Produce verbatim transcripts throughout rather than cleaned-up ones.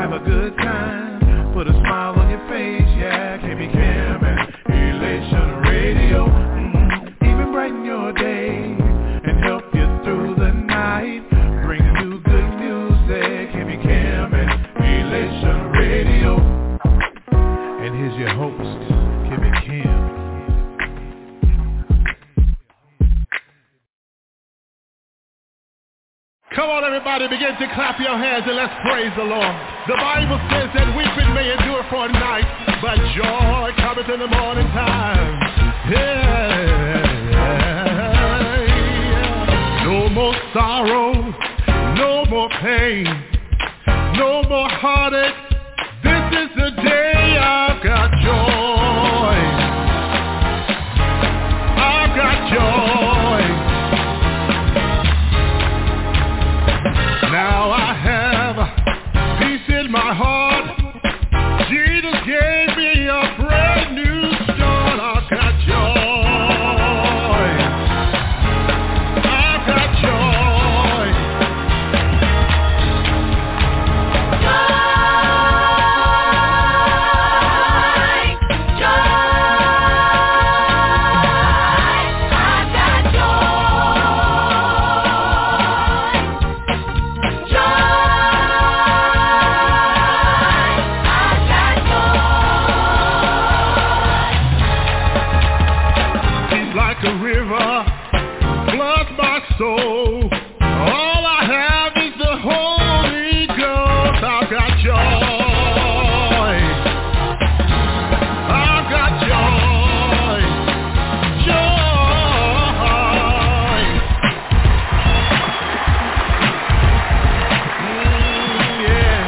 have a good time. Put a smile on your face, yeah. K B Cam and Elation Radio. Mm-hmm. Even brighten your day and help you through the night. Bring you good music. K B Cam and Elation Radio. And here's your host, K B Cam. Come on, everybody, begin to clap your hands and let's praise the Lord. The Bible says that weeping may endure for a night, but joy cometh in the morning time. Yeah. No more sorrow, no more pain, no more heartache. This is the day I've got joy. I've got joy. Now I have peace in my heart. Jesus gave me a brand new start. I've got joy. I've got joy. Joy. Joy. I've got soul. All I have is the Holy Ghost. I've got joy. I've got joy. Joy. Mm, yeah.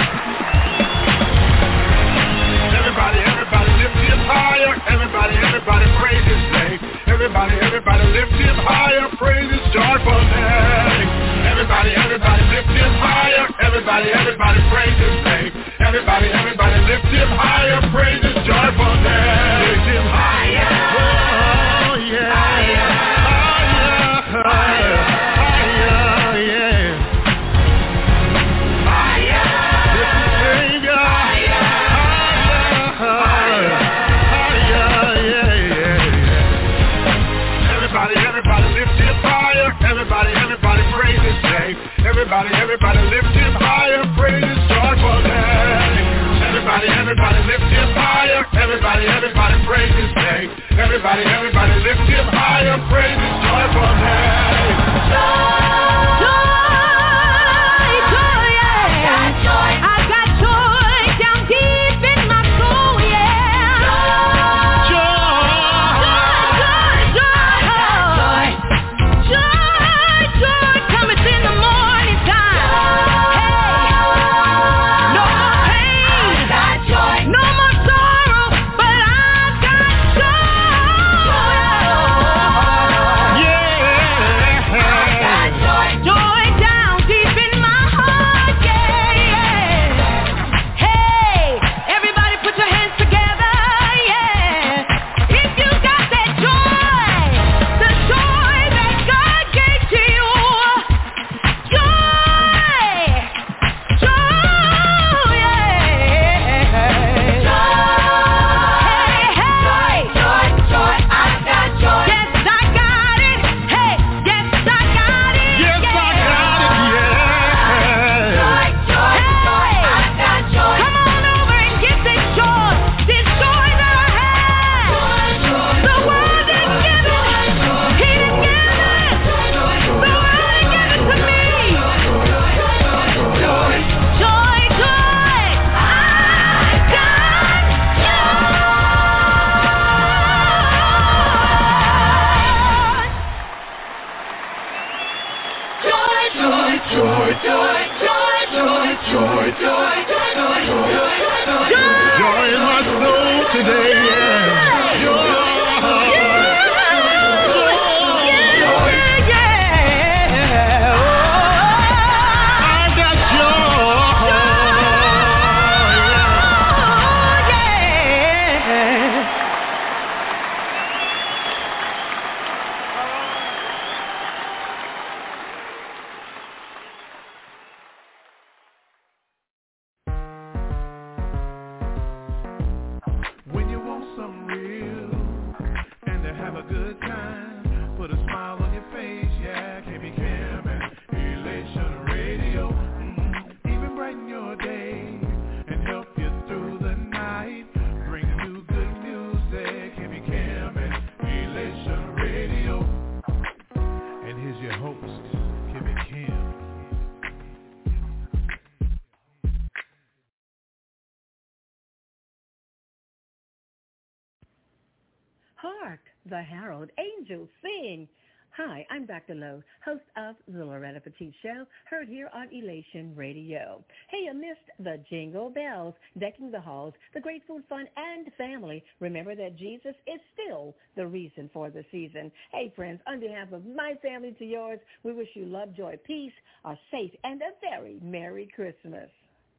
Everybody, everybody lift him higher. Everybody, everybody praise his name. Everybody, everybody lift him higher. Praise his joyful name. Everybody, everybody lift him higher. Everybody, everybody praise his name. Everybody, everybody lift him higher. Praise his joyful name. Lift him higher. Oh yeah. Higher. Higher. Higher. Yeah. Higher. Lift his Savior. Higher. Higher. Higher. Yeah. Yeah. Everybody, everybody lift him higher. Everybody, everybody praise his name. Everybody, everybody lift him higher. Praise his joyful name. Everybody, everybody lift him higher. Everybody, everybody praise his name. Everybody, everybody lift him higher. Praise his joyful name. Joy, joy, yeah. I got joy. I got joy down deep in my soul, yeah. Joy, joy, joy, joy. Joy, joy cometh in the morning time. Hey, no more pain, no more sorrow, but I've got joy. Yeah, I've got joy, joy down deep in my heart. Yeah, yeah. Hey, everybody, put your hands together. Yeah, if you got that joy, the joy that God gave to you. Joy, joy, yeah. Hey, hey, joy, joy, I got joy. Yes, I got it. Hey, yes, I got it. Yes, I got it. Yeah. Joy, joy, joy, I got joy. Come on over and get this joy, this joy that I have. The world didn't give it. He didn't give it. The world didn't give it to me. Joy, joy, joy, I got joy. Joy, joy, joy, joy, joy, joy, joy, joy, joy, joy, joy. Joy in my soul today, yeah. Joy. I got joy. the Herald Angels Sing. Hi, I'm Doctor Lowe, host of the Loretta Petite Show, heard here on Elation Radio. Hey, amidst the jingle bells, decking the halls, the great food, fun, and family, remember that Jesus is still the reason for the season. Hey, friends, on behalf of my family to yours, we wish you love, joy, peace, a safe, and a very Merry Christmas.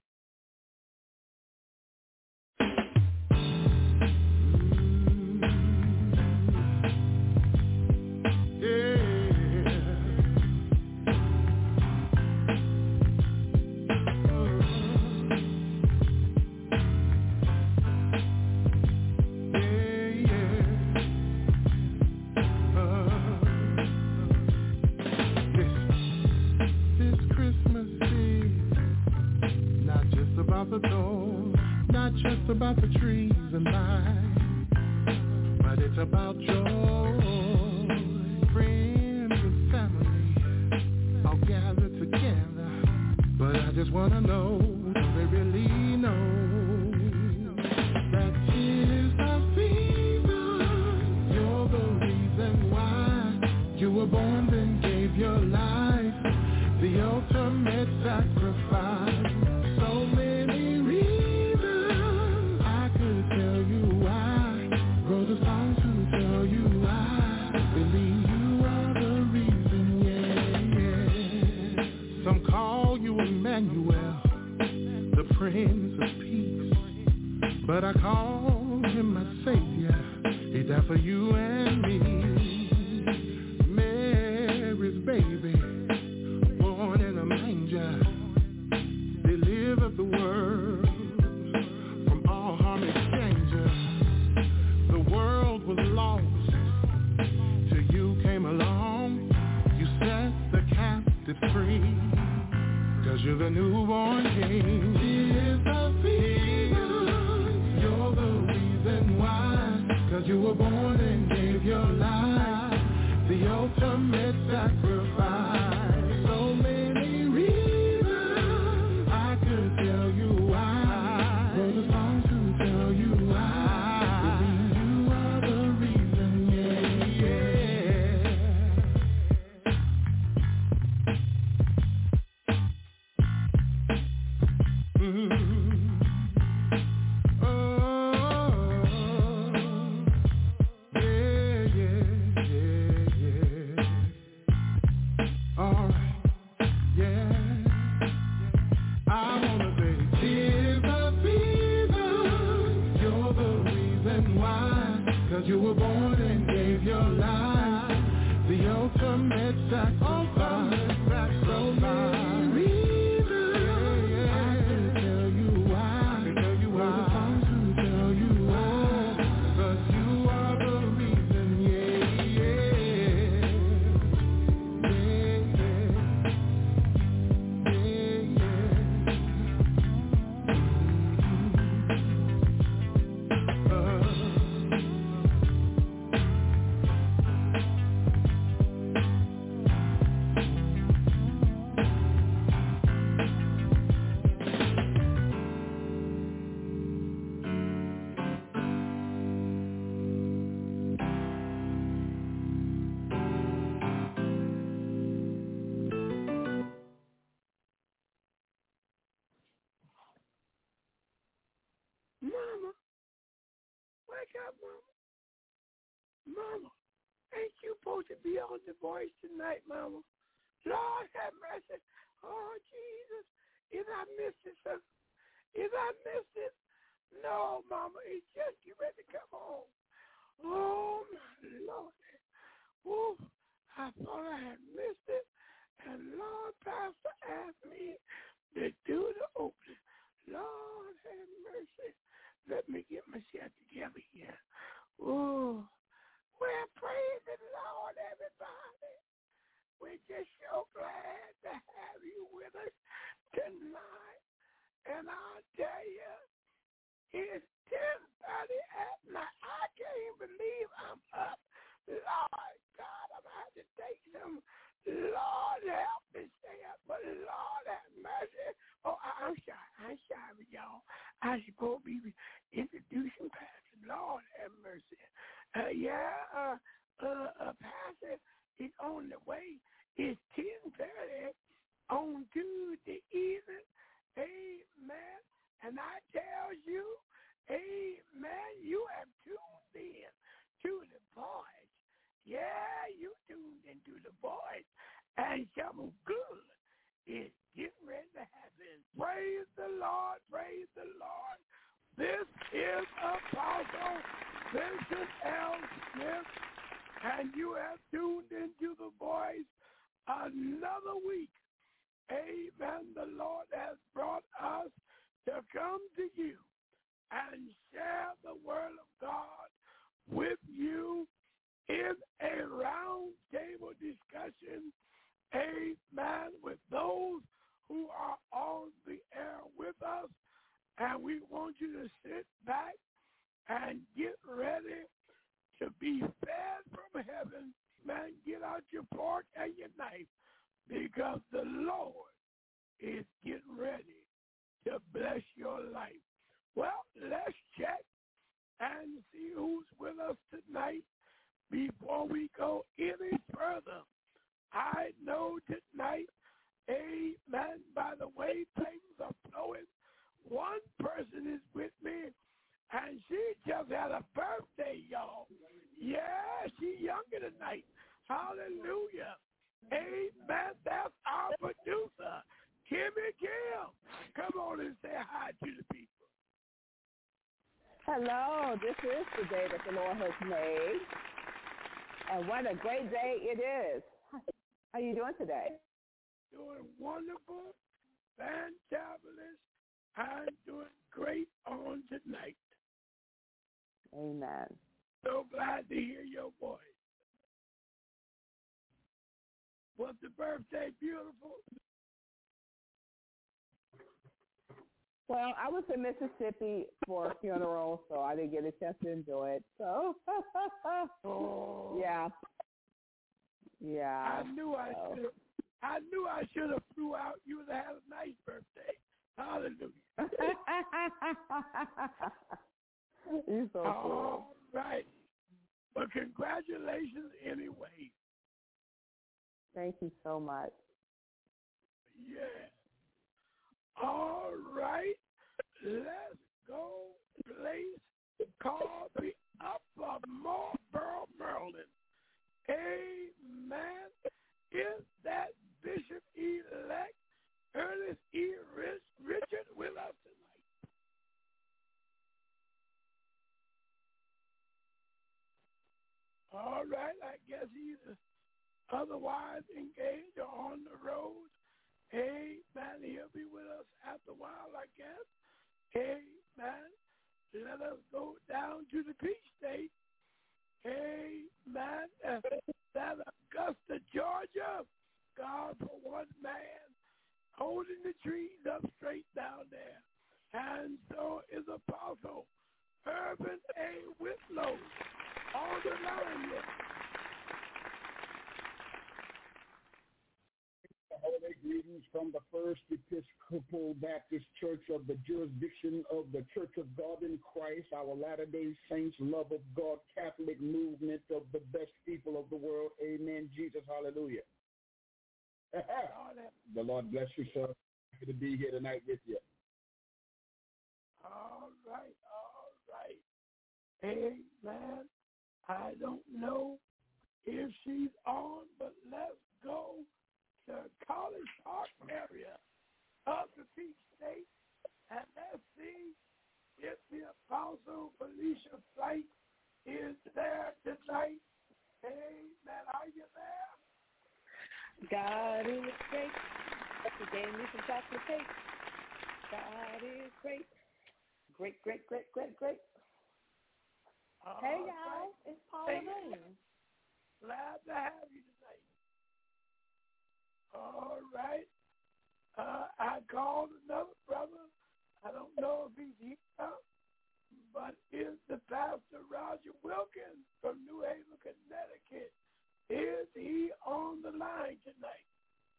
The door, not just about the trees and lights, but it's about joy. Friends and family all gathered together, but I just want to know, do they really know that tis the season? You're the reason why you were born, then gave your life, the ultimate sacrifice. So many reasons I could tell you why. Wrote a song to tell you why. Believe you are the reason, yeah, yeah. Some call you Emmanuel, the Prince of Peace, but I call him my Savior. He died for you and me. Mary's baby, born in a manger, of the world from all harm and danger. The world was lost till you came along. You set the captive free, cause you're the newborn king. Tis the season, you're the reason why, cause you were born and gave your life, the ultimate sacrifice. So many reasons tell you why, wrote a song to tell you why, believe you are the reason, yeah, yeah. Mm-hmm. Oh, yeah, yeah, yeah, yeah. All right, yeah. I wanna say, tis the season, you're the reason why, cause you were born and gave your life, the ultimate sacrifice. So many reasons, I can tell you why, I can tell you why, the song to tell you why, cause you are the reason, yeah, yeah, yeah, yeah, Mama, wake up, Mama. Mama, ain't you supposed to be on The Voice tonight, Mama? Lord have mercy. Oh, Jesus, if I missed it, sir. If I missed it, no, Mama, it's just you ready to come home. Oh, my Lord. Oh, I thought I had missed it, and Lord, Pastor asked me to do the opening. Lord have mercy. Let me get myself together here. Oh, well, praise the Lord, everybody. We're just so glad to have you with us tonight. And I'll tell you, it's ten thirty at night. I can't believe I'm up. Lord God, I'm going to have to take some. Lord help me stay up, but Lord have mercy. Oh, I, I'm sorry. I'm sorry, y'all. I supposed to be introducing Pastor. Lord have mercy. Uh, yeah, uh, uh, uh, Pastor is on the way. It's ten thirty on Tuesday evening. Amen. And I tell you, amen, you have tuned in to the voice. Yeah, you tuned into the voice. And something good is getting ready to happen. Praise the Lord, praise the Lord. This is Apostle Vincent L. Smith, and you have tuned into the voice another week. Amen. The Lord has brought us to come to you and share the word of God with you in a round table discussion. Amen. With those who are on the air with us. And we want you to sit back and get ready to be fed from heaven. Man, get out your fork and your knife, because the Lord is getting ready to bless your life. Well, let's check and see who's with us tonight before we go any further. I know tonight, amen, by the way things are flowing, one person is with me, and she just had a birthday, y'all. Yeah, she's younger tonight. Hallelujah. Amen. That's our producer, Kimmy Gill. Come on and say hi to the people. Hello. This is the day that the Lord has made. And what a great day it is. How are you doing today? Doing wonderful, fantabulous. I'm doing great on tonight. Amen. So glad to hear your voice. Was the birthday beautiful? Well, I was in Mississippi for a funeral, so I didn't get a chance to enjoy it. So, oh. yeah. Yeah. I knew I so. should have. I knew I should have flew out. You would have had a nice birthday. Hallelujah. You're so All cool. right. But congratulations anyway. Thank you so much. Yeah. All right. Let's go place called the Upper Marlboro, Maryland. Amen. Is that Bishop-elect Ernest E. Rich, Richard with us tonight? All right, I guess he's otherwise engaged or on the road. Amen. He'll be with us after a while, I guess. Amen. Let us go down to the Peach State. Amen. Uh, that Augusta, Georgia. God for one man holding the trees up straight down there. And so is Apostle Urban A. Whitlow on the line here. Holiday greetings from the First Episcopal Baptist Church of the jurisdiction of the Church of God in Christ, our Latter-day Saints, love of God, Catholic movement of the best people of the world. Amen. Jesus, hallelujah. The Lord bless you, sir. Happy to be here tonight with you. All right, all right. Amen. I don't know if she's on, but let's go to College Park area of the Peach State, and let's see if the Apostle Felicia Flight is there tonight. Amen. Are you there? God is great. He gave me some chocolate cake. God is great. Great, great, great, great, great. All hey, right. y'all. It's Paula Lane. Glad to have you tonight. All right. Uh, I called another brother. I don't know if he's here, but is the Pastor Roger Wilkins from New Haven, Connecticut. Is he on the line tonight?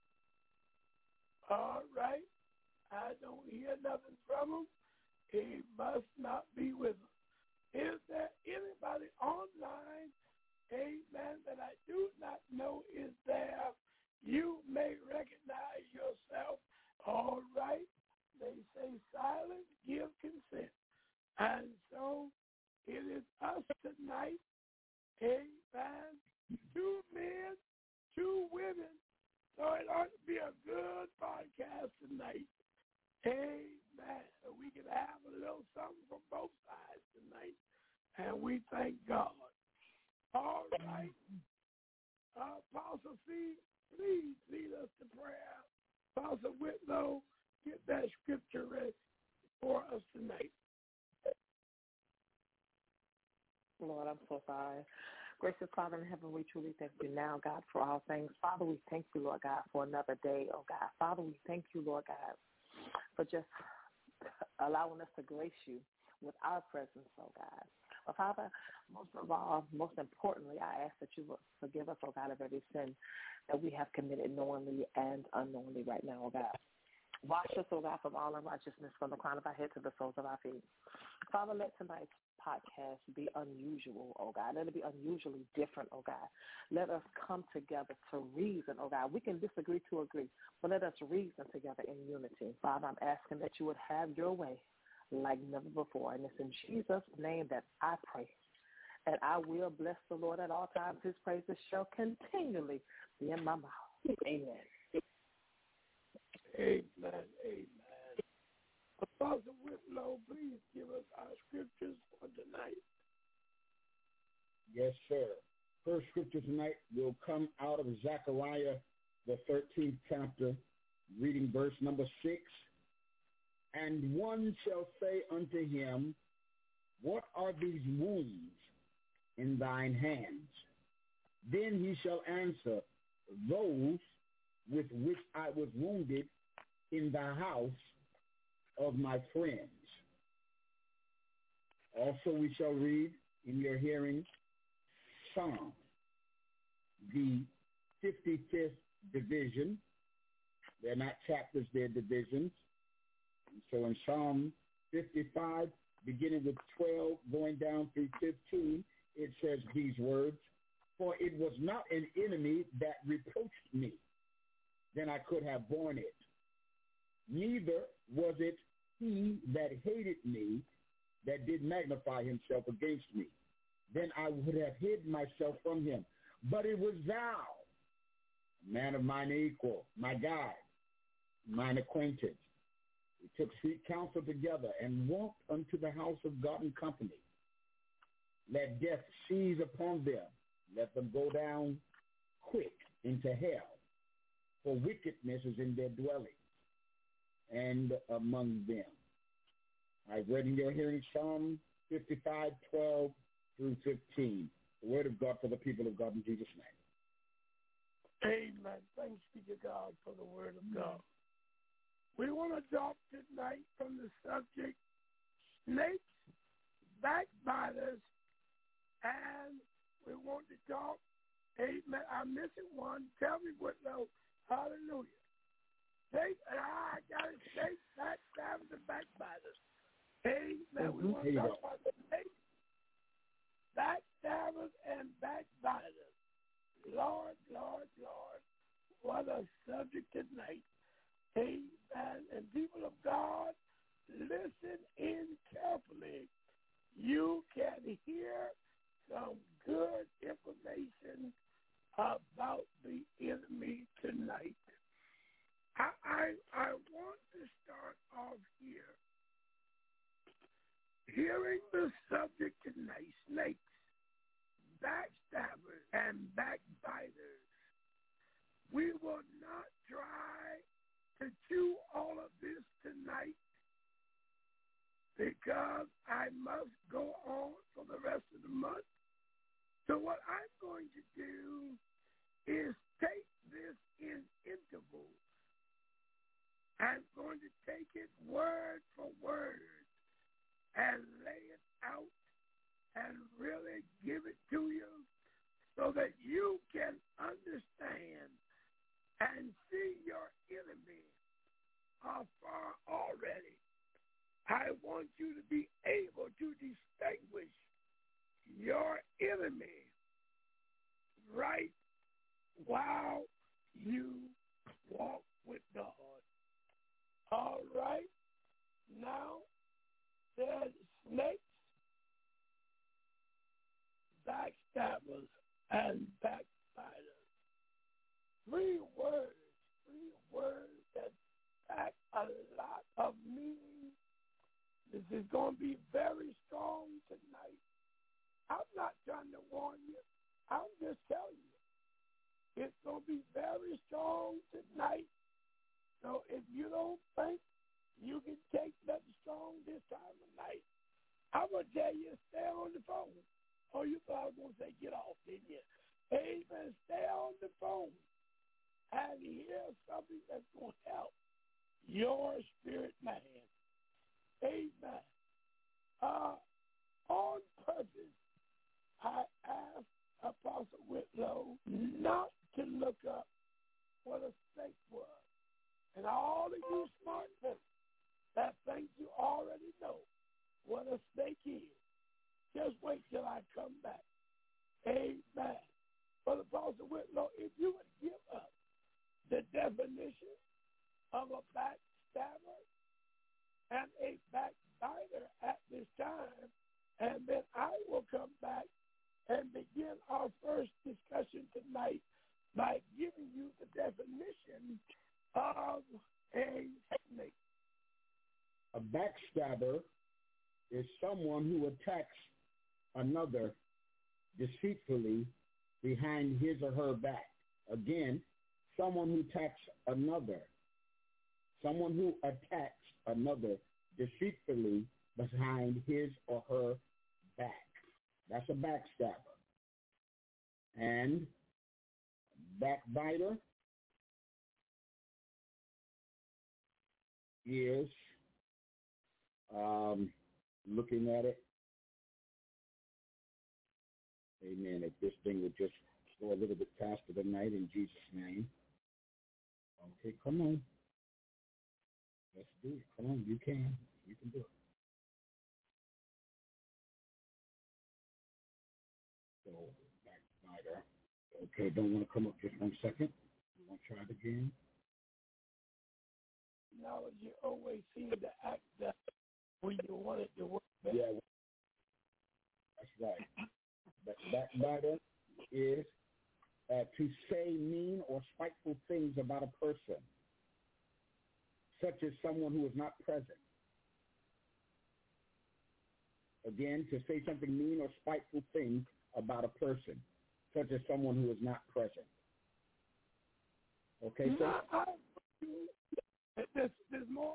All right. I don't hear nothing from him. He must not be with us. Is there anybody online, amen, that I do not know is there? You may recognize yourself. All right. They say silence, give consent. And so it is us tonight, amen, two men, two women. So it ought to be a good podcast tonight. Amen. So we can have a little something from both sides tonight. And we thank God. All right. Uh, Apostle C, please lead us to prayer. Apostle Whitlow, get that scripture ready for us tonight. Lord, I'm so sorry. Gracious Father in heaven, we truly thank you now, God, for all things. Father, we thank you, Lord God, for another day, oh God. Father, we thank you, Lord God, for just allowing us to grace you with our presence, oh God. But Father, most of all, most importantly, I ask that you will forgive us, oh God, of every sin that we have committed knowingly and unknowingly right now, oh God. Wash us, oh God, from all unrighteousness, from the crown of our head to the soles of our feet. Father, let tonight's podcast be unusual, oh God. Let it be unusually different, oh God. Let us come together to reason, oh God. We can disagree to agree, but let us reason together in unity. Father, I'm asking that you would have your way like never before. And it's in Jesus' name that I pray. And I will bless the Lord at all times. His praises shall continually be in my mouth. Amen. Amen. Amen. Apostle Whitlow, please give us our scriptures for tonight. Yes, sir. First scripture tonight will come out of Zechariah, the thirteenth chapter, reading verse number six. And one shall say unto him, what are these wounds in thine hands? Then he shall answer, those with which I was wounded in the house of my friends. Also we shall read in your hearing Psalm, the fifty-fifth division. They're not chapters, they're divisions. And so in Psalm fifty-five, beginning with twelve, going down through fifteen, it says these words, for it was not an enemy that reproached me, then I could have borne it. Neither was it he that hated me that did magnify himself against me. Then I would have hid myself from him. But it was thou, man of mine equal, my guide, mine acquaintance. We took sweet counsel together and walked unto the house of God in company. Let death seize upon them. Let them go down quick into hell. For wickedness is in their dwelling and among them. I read in your hearing Psalm fifty-five, twelve through fifteen. The word of God for the people of God in Jesus' name. Amen. Thanks be to God for the word of God. We want to talk tonight from the subject, snakes, backbiters, and we want to talk, amen, I'm missing one. Tell me what, though. Hallelujah. Snakes, ah, I got it, snakes, backstabbers, and backbiters. Amen. We want to talk about the snakes, backstabbers, and backbiters. Lord, Lord, Lord, what a subject tonight. Amen. And people of God, listen in carefully. You can hear some good information about the enemy tonight. I, I, I want to start off here. Hearing the subject tonight, snakes, backstabbers, and backbiters. We will not try to chew all of this tonight because I must go on for the rest of the month. So what I'm going to do is take this in intervals. I'm going to take it word for word and lay it out and really give it to you so that you can understand and see your enemy afar already. I want you to be able to distinguish your enemy right while you walk with God. All right. Now, there's snakes, backstabbers, and backbiters. Three words, three words that pack a lot of meaning. This is going to be very strong tonight. I'm not trying to warn you. I'm just telling you. It's going to be very strong tonight. So if you don't think you can take nothing strong this time of night, I'm going to tell you, stay on the phone. Oh, you thought I was going to say get off, didn't you? Amen. Stay on the phone and hear something that's going to help your spirit man. Amen. Uh, on purpose, I asked Apostle Whitlow not to look up what a snake was. And all of you smart people that think you already know what a snake is, just wait till I come back. Amen. But Apostle Whitlow, if you would give us the definition of a backstabber and a backbiter at this time, and then I will come back and begin our first discussion tonight by giving you the definition of a snake. A backstabber is someone who attacks another deceitfully behind his or her back. Again, someone who attacks another. Someone who attacks another deceitfully behind his or her back. That's a backstabber. And backbiter is, um, looking at it, amen, if this thing would just go a little bit faster tonight in Jesus' name. Okay, come on. Let's do it. Come on, you can. You can do it. So, backbiter. Okay, don't want to come up just one second. You want to try it again? Now you always seem to act that when you want it to work better. Yeah, that's right. But backbiter is uh, to say mean or spiteful things about a person, such as someone who is not present. Again, to say something mean or spiteful things about a person, such as someone who is not present. Okay, so there's, there's more.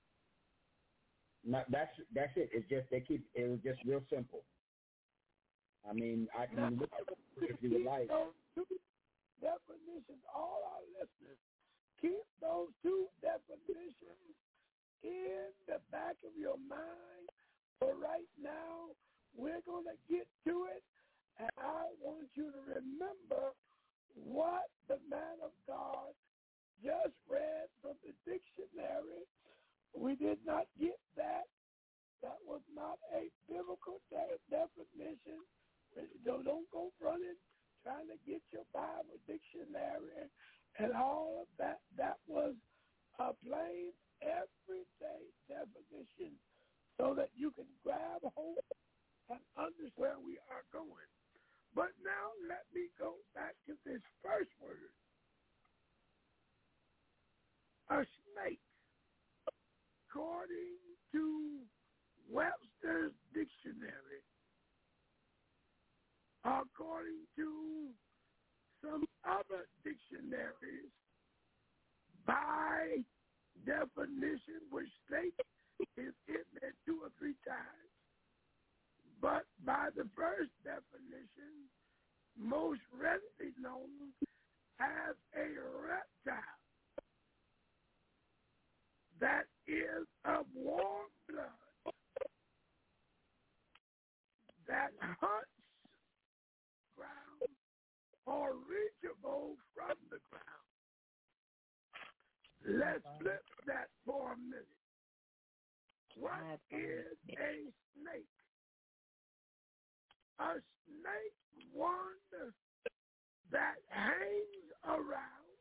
Not, that's that's it. It's just they keep it was just real simple. I mean, I can look at it if you would like. Those two definitions, all our listeners, keep those two definitions in the back of your mind. For right now, we're going to get to it, and I want you to remember what the man of God just read from the dictionary. We did not get that. That was not a biblical de- definition. Don't, don't go running trying to get your Bible dictionary and all of that. That was a plain, everyday definition so that you can grab hold and understand where we are going. But now let me go back to this first word. A snake, according to Webster's dictionary, according to some other dictionaries, by definition, which snake is in there two or three times, but by the first definition, most readily known as a reptile that is of warm blood, that hunts ground or reachable from the ground. Let's flip that for a minute. What is a snake? A snake, one that hangs around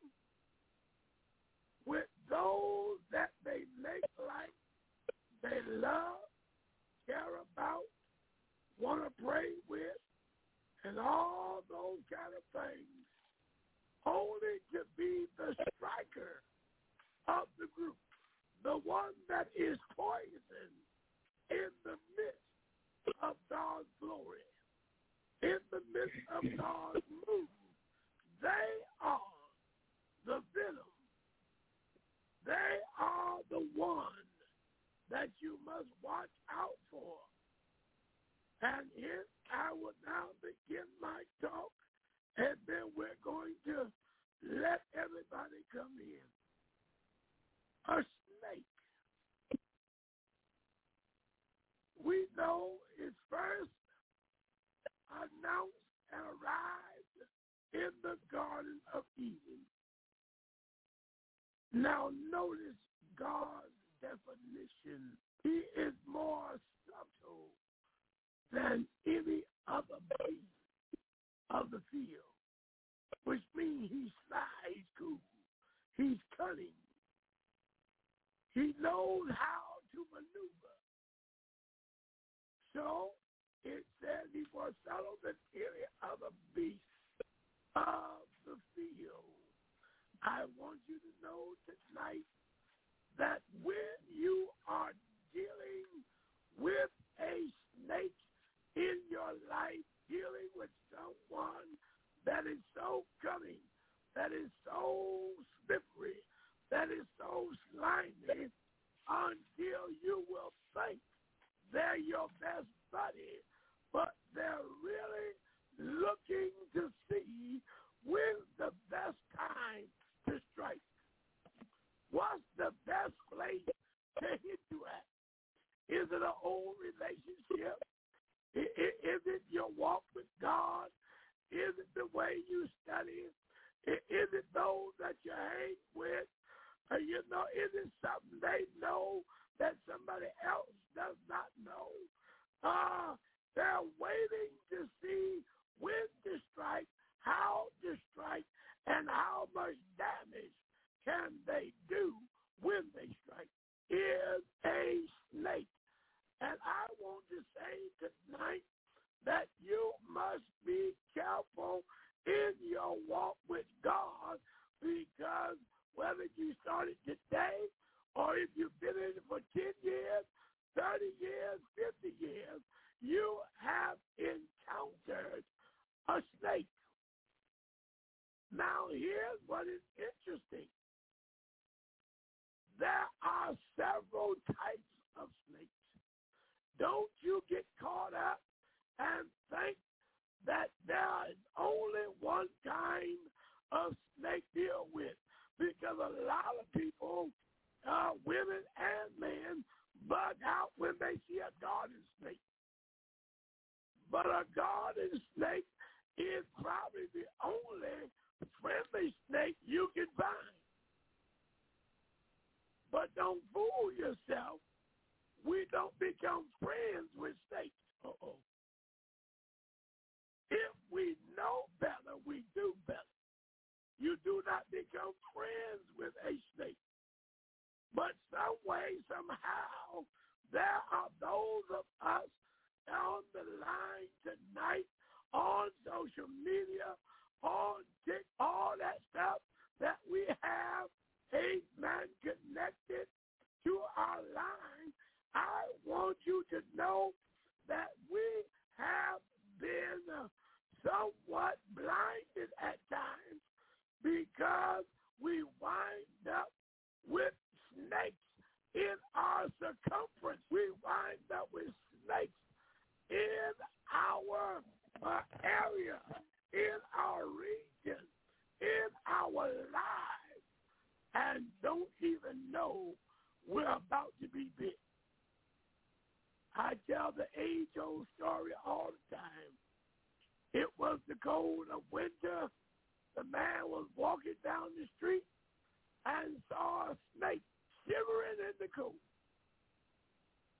with those that they make like, they love, care about, want to pray with, and all those kind of things, only to be the striker of the group, the one that is poison in the midst of God's glory, in the midst of God's move. They are the venom. They are the one that you must watch out for. And here I will now begin my talk, and then we're going to let everybody come in. A snake, we know, is first announced and arrived in the Garden of Eden. Now notice God's definition. He is more subtle than any other beast of the field, which means he's sly, he's cool, he's cunning. He knows how to maneuver. So it says he's more subtle than any other beast of the field. I want you to know tonight that when you are dealing with a snake in your life, dealing with someone that is so cunning, that is so slippery, that is so slimy, until you will think they're your best buddy, but they're really looking to see when's the best time to strike. What's the best place to hit you at? Is it an old relationship? Is it your walk with God? Is it the way you study? Is it those that you hang with? Uh, you know, is it something they know that somebody else does not know? Uh, they're waiting to see when to strike, how to strike, and how much damage can they do when they strike. Is a snake. And I want to say tonight that you must be careful in your walk with God, because whether you started today or if you've been in it for ten years, thirty years, fifty years, you have encountered a snake. Now, here's what is interesting. There are several types of snakes. Don't you get caught up and think that there is only one kind of snake to deal with, because a lot of people, uh, women and men, bug out when they see a garden snake. But a garden snake is probably the only friendly snake you can find. But don't fool yourself. We don't become friends with snakes. Uh-oh. If we know better, we do better. You do not become friends with a snake. But some way, somehow, there are those of us on the line tonight, on social media, on TikTok, all that stuff that we have, amen, connected to our line. I want you to know that we have been uh, somewhat blinded at times, because we wind up with snakes in our circumference. We wind up with snakes in our uh, area, in our region, in our lives, and don't even know we're about to be bit. I tell the age-old story all the time. It was the cold of winter. The man was walking down the street and saw a snake shivering in the cold.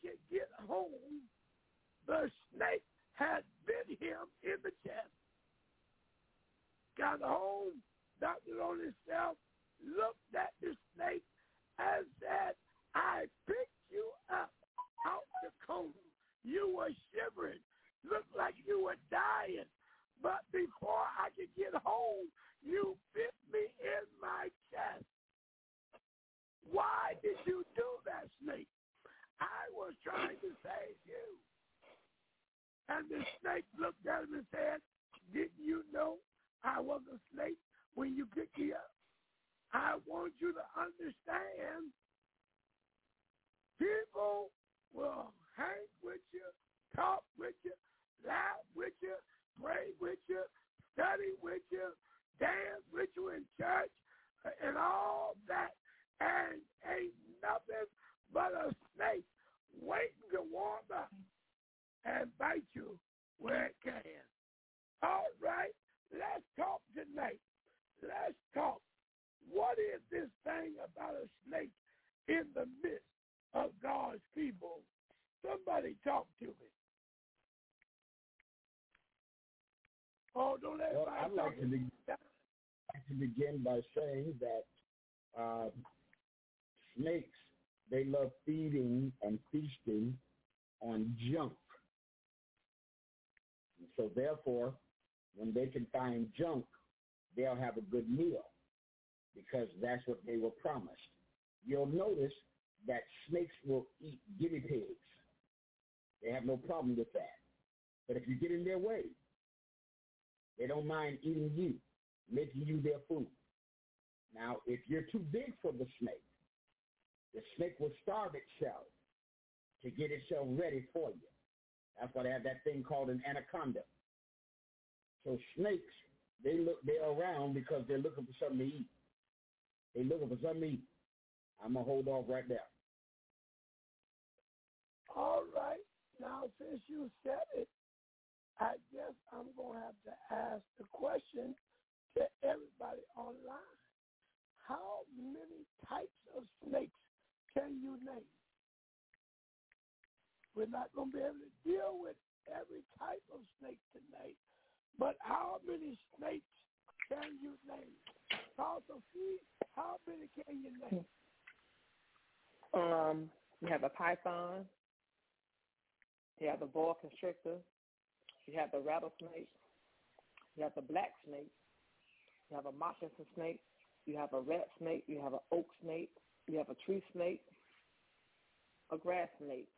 could get home, the snake had bit him in the chest. Got home, doctor on himself, looked at the snake and said, I picked you up out the coma. You were shivering, looked like you were dying. But before I could get home, you bit me in my chest. Why did you do that, snake? I was trying to save you. And the snake looked at him and said, didn't you know I was a snake when you picked me up? I want you to understand, people will hang with you, talk with you, laugh with you, pray with you, study with you, dance with you in church, and all that, and ain't nothing but a snake waiting to warm up and bite you where it can. All right, let's talk tonight. Let's talk. What is this thing about a snake in the midst of God's people? Somebody talk to me. Oh, don't let well, everybody I'd like talk to, be, like to begin by saying that uh, snakes, they love feeding and feasting on junk. And so therefore, when they can find junk, they'll have a good meal because that's what they were promised. You'll notice that snakes will eat guinea pigs. They have no problem with that. But if you get in their way, they don't mind eating you, making you their food. Now, if you're too big for the snake, the snake will starve itself to get itself ready for you. That's why they have that thing called an anaconda. So snakes, they look, they're around because they're looking for something to eat. They're looking for something to eat. I'm going to hold off right there. All right. Now, since you said it, I guess I'm going to have to ask the question to everybody online. How many types of snakes can you name? We're not going to be able to deal with every type of snake tonight, but how many snakes can you name? Call Sophie, how many can you name? Um, you have a python. You have the boa constrictor. You have the rattlesnake. You have the black snake. You have a moccasin snake. You have a rat snake. You have an oak snake. You have a tree snake. A grass snake.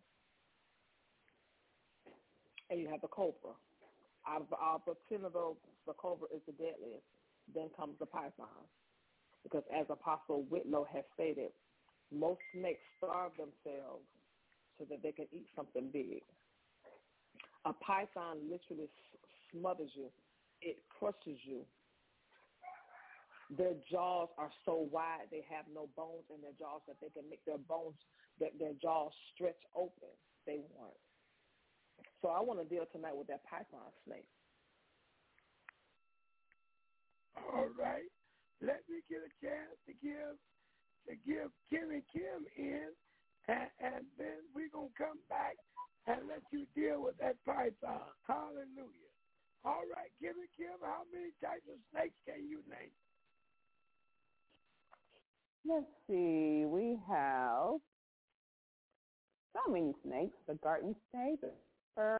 And you have the cobra. Out of, out of ten of those, the cobra is the deadliest. Then comes the python. Because as Apostle Whitlow has stated, most snakes starve themselves so that they can eat something big. A python literally smothers you. It crushes you. Their jaws are so wide they have no bones in their jaws that they can make their bones, that their jaws stretch open. They won't. So I want to deal tonight with that python snake. All right. Let me get a chance to give to give Kimmy Kim in, and, and then we're going to come back and let you deal with that python. Hallelujah. All right, Kimmy Kim, how many types of snakes can you name? Let's see. We have so many snakes. The garden snake, the fur,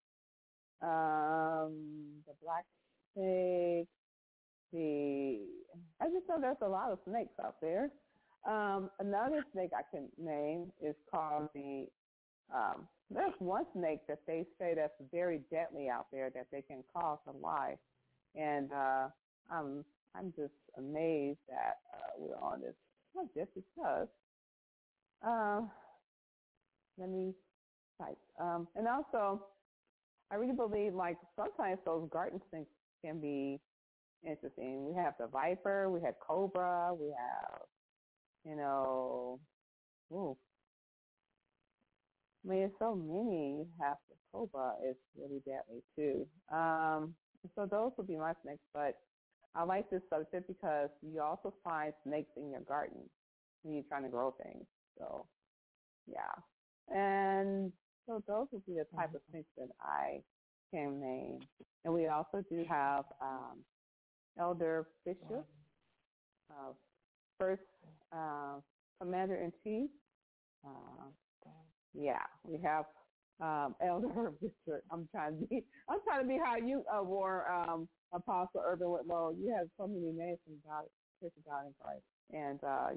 um, the black snake. The I just know there's a lot of snakes out there. Um, another snake I can name is called the. Um, there's one snake that they say that's very deadly out there that they can cause a life, and uh, I'm I'm just amazed that uh, we're on this subject because. Uh, let me type. Um, and also, I really believe like sometimes those garden snakes can be interesting. We have the viper, we have cobra, we have, you know, ooh. I mean, there's so many. You have the cobra is really deadly too. Um, so those would be my snakes, but I like this subject because you also find snakes in your garden when you're trying to grow things. So, yeah. And so those would be the type of snakes that I can name. And we also do have um, Elder Bishop, uh, first uh, Commander-in-Chief. Uh, yeah, we have um, Elder Bishop. I'm trying to be. I'm trying to be how you uh, wore um, Apostle Urban Whitlow. You have so many names from God, Church of God in Christ, and uh,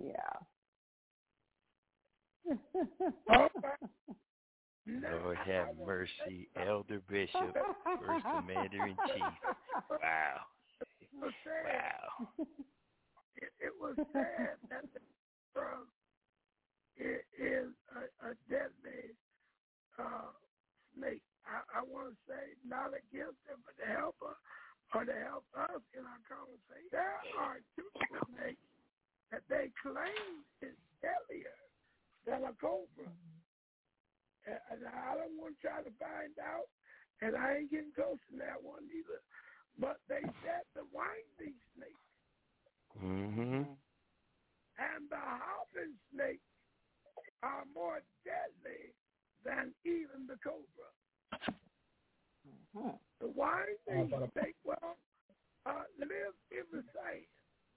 yeah. Lord have mercy, Elder Bishop, First Commander-in-Chief. Wow. Wow. It, it was sad that the drug is, is a, a deadly uh, snake. I, I want to say not against them, but to help her or to help us in our conversation. There are two snakes that they claim is deadlier than a cobra. And I don't want to try to find out, and I ain't getting close to that one either. But they said the winding snake Mm-hmm. and the hopping snake are more deadly than even the cobra. Mm-hmm. The winding snake, well, uh, lives in the sand.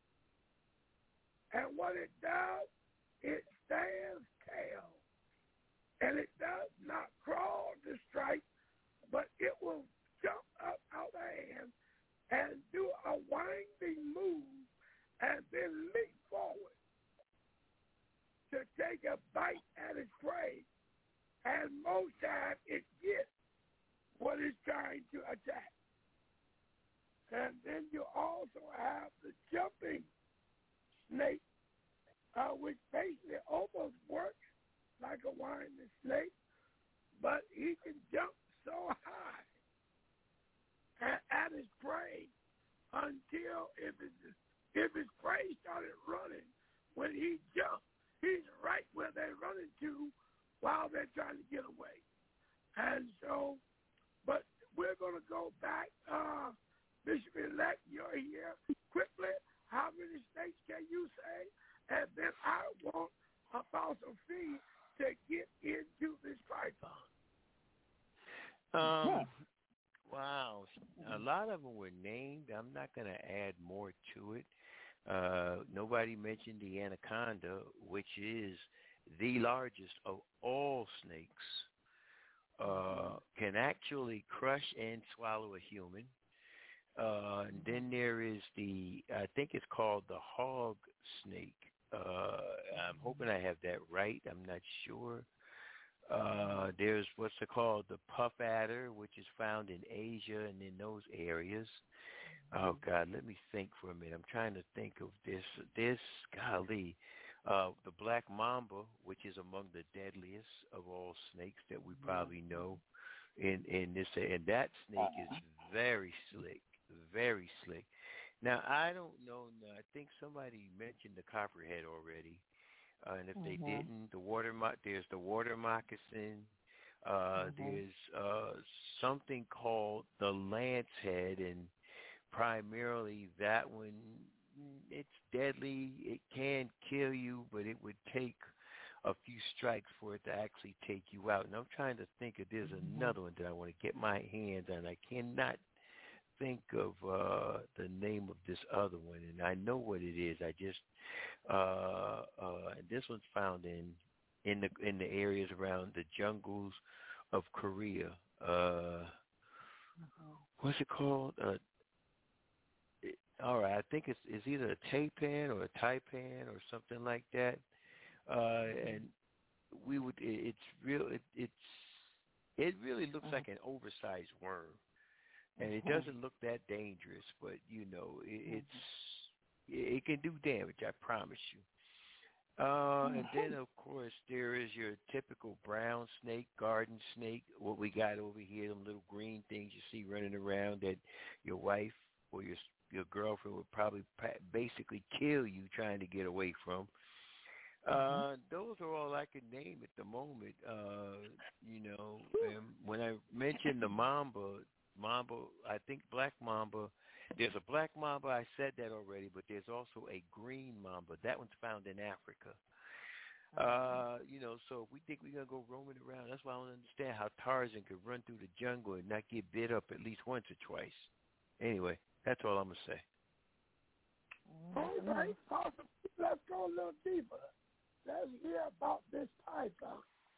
And what it does, it stands tail. And it does not crawl to strike, but it will jump up out of hand and do a winding move and then leap forward to take a bite at its prey. And most times it gets what it's trying to attack. And then you also have the jumping snake, uh, which basically almost works like a winding snake, but he can jump so high at, at his prey until if his, if his prey started running, when he jumps, he's right where they're running to while they're trying to get away. And so, but we're going to go back. Uh, Bishop-elect, you're here. Quickly, how many snakes can you say? And then I want Apostle Fee to get into this python. Um, wow. A lot of them were named. I'm not going to add more to it. Uh, nobody mentioned the anaconda, which is the largest of all snakes, uh, can actually crush and swallow a human. Uh, and then there is the, I think it's called the hog snake. Uh, I'm hoping I have that right. I'm not sure. Uh, there's what's it called, the puff adder, which is found in Asia and in those areas. Oh, God, let me think for a minute. I'm trying to think of this. This, golly, uh, the black mamba, which is among the deadliest of all snakes that we probably know in, in this. And that snake is very slick, very slick. Now, I don't know. I think somebody mentioned the copperhead already. Uh, and if mm-hmm. they didn't, the water mo- there's the water moccasin. Uh, mm-hmm. There's uh, something called the lance head, and primarily that one, it's deadly. It can kill you, but it would take a few strikes for it to actually take you out. And I'm trying to think if there's mm-hmm. another one that I want to get my hands on. I cannot think of uh, the name of this other one, and I know what it is. I just uh, uh, this one's found in in the in the areas around the jungles of Korea. Uh, uh-huh. What's it called? Uh, it, all right, I think it's it's either a taipan or a taipan or something like that. Uh, and we would it, it's real. It, it's it really looks uh-huh. like an oversized worm. And it doesn't look that dangerous, but, you know, it, it's it can do damage, I promise you. Uh, and then, of course, there is your typical brown snake, garden snake, what we got over here, them little green things you see running around that your wife or your your girlfriend would probably basically kill you trying to get away from. Uh, those are all I can name at the moment. Uh, you know, and when I mentioned the mamba, Mamba, I think black mamba, there's a black mamba, I said that already, but there's also a green mamba. That one's found in Africa. Uh, you know, so if we think we're going to go roaming around, that's why I don't understand how Tarzan could run through the jungle and not get bit up at least once or twice. Anyway, that's all I'm going to say. All right, awesome. Let's go a little deeper. Let's hear about this python.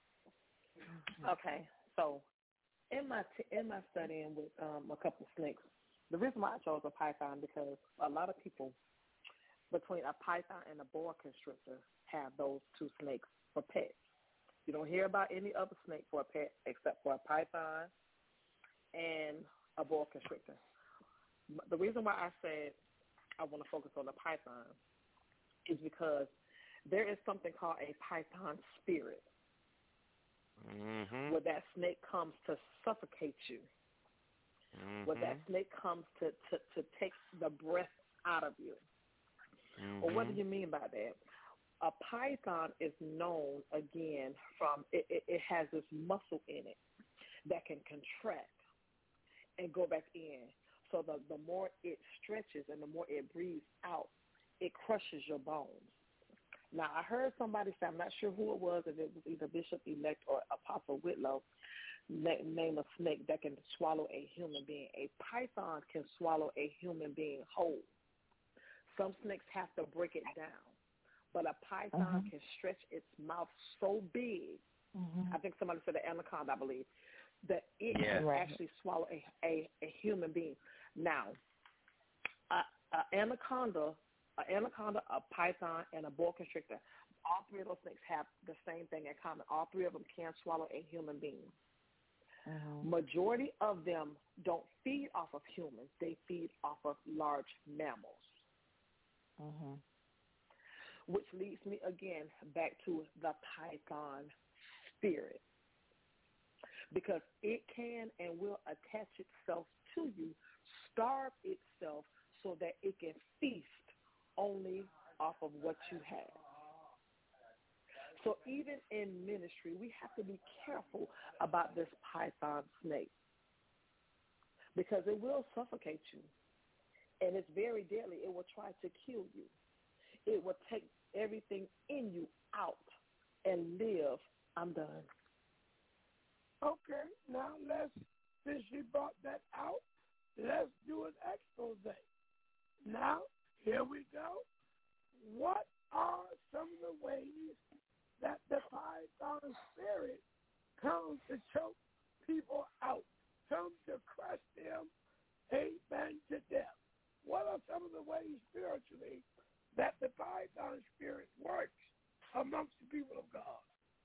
Okay, so in my t- in my studying with um, a couple of snakes, the reason why I chose a python because a lot of people between a python and a boa constrictor have those two snakes for pets. You don't hear about any other snake for a pet except for a python and a boa constrictor. The reason why I said I want to focus on the python is because there is something called a python spirit, mm-hmm. where that snake comes to suffocate you, mm-hmm. where that snake comes to, to, to take the breath out of you. Mm-hmm. Well, what do you mean by that? A python is known, again, from it, it, it has this muscle in it that can contract and go back in. So the, the more it stretches and the more it breathes out, it crushes your bones. Now, I heard somebody say, I'm not sure who it was, if it was either Bishop-elect or Apostle Whitlow, name a snake that can swallow a human being. A python can swallow a human being whole. Some snakes have to break it down. But a python mm-hmm. can stretch its mouth so big, mm-hmm. I think somebody said the anaconda, I believe, that it yeah. can actually swallow a, a, a human being. Now, a, a anaconda, a anaconda, a python, and a boa constrictor, all three of those snakes have the same thing in common. All three of them can swallow a human being. Mm-hmm. Majority of them don't feed off of humans. They feed off of large mammals. Mm-hmm. Which leads me again back to the python spirit. Because it can and will attach itself to you, starve itself so that it can feast only off of what you have. So even in ministry, we have to be careful about this python snake because it will suffocate you. And it's very deadly. It will try to kill you. It will take everything in you out and live. I'm done. Okay, now let's, since she brought that out, let's do an expose. Now, here we go. What are some of the ways that the python spirit comes to choke people out, comes to crush them, amen, to death? What are some of the ways spiritually that the python spirit works amongst the people of God?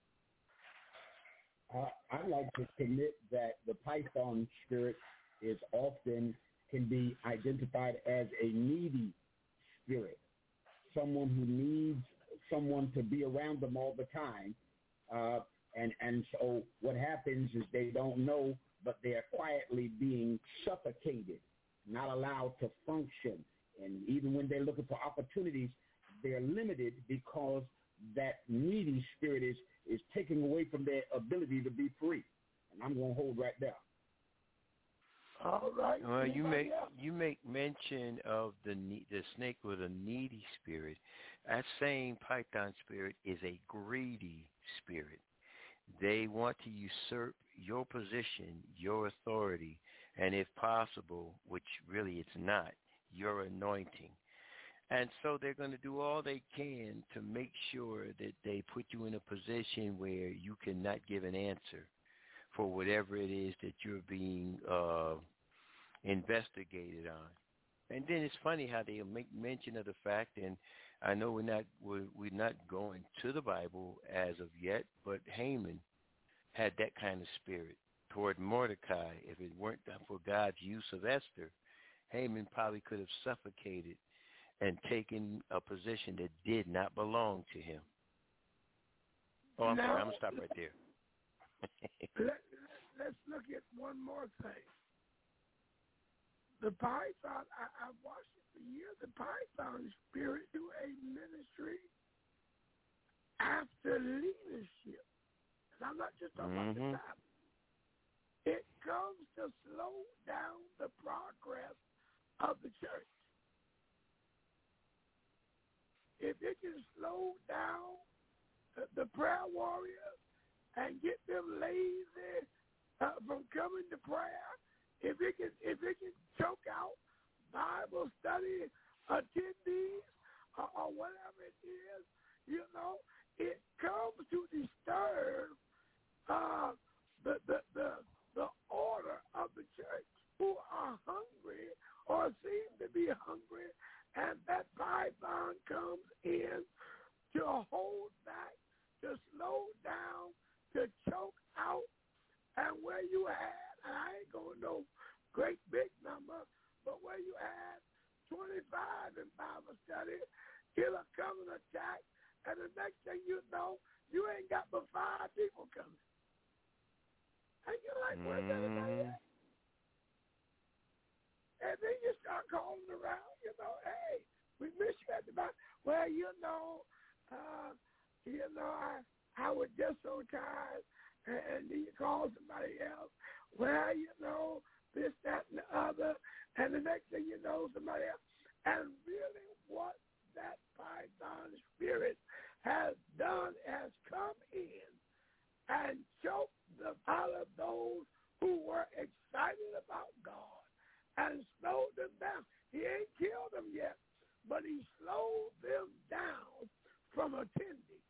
Uh, I like to commit that the python spirit is often can be identified as a needy spirit, someone who needs someone to be around them all the time. Uh, and, and so what happens is they don't know, but they are quietly being suffocated, not allowed to function. And even when they're looking for opportunities, they're limited because that needy spirit is, is taking away from their ability to be free. And I'm going to hold right there. All right. Well, you make you make mention of the the snake with a needy spirit. That same python spirit is a greedy spirit. They want to usurp your position, your authority, and if possible, which really it's not, your anointing. And so they're going to do all they can to make sure that they put you in a position where you cannot give an answer for whatever it is that you're being uh, investigated on. And then it's funny how they make mention of the fact, and I know we're not we're, we're not going to the Bible as of yet, but Haman had that kind of spirit toward Mordecai. If it weren't for God's use of Esther, Haman probably could have suffocated and taken a position that did not belong to him. Oh, I'm now, sorry. I'm going to stop right there. let, let's look at one more thing. The python, I, I've watched it for years, the python spirit do a ministry after leadership. And I'm not just talking mm-hmm. about the time. It comes to slow down the progress of the church. If it can slow down the prayer warriors and get them lazy uh, from coming to prayer. If it can, if it can choke out Bible study attendees or, or whatever it is, you know, it comes to disturb uh, the, the the the order of the church, who are hungry or seem to be hungry, and that python comes in to hold back, to slow down, to choke out, and where you had, and I ain't going to no great big number, but where you had twenty-five in Bible study, it'll come and attack, and the next thing you know, you ain't got but five people coming. And you're like, where's everybody at? And then you start calling around, you know, hey, we miss you at the back. Well, you know, uh, you know, I I was just so tired, and, and then you call somebody else. Well, you know, this, that, and the other, and the next thing you know, somebody else. And really what that python spirit has done has come in and choked the out of those who were excited about God and slowed them down. He ain't killed them yet, but he slowed them down from attending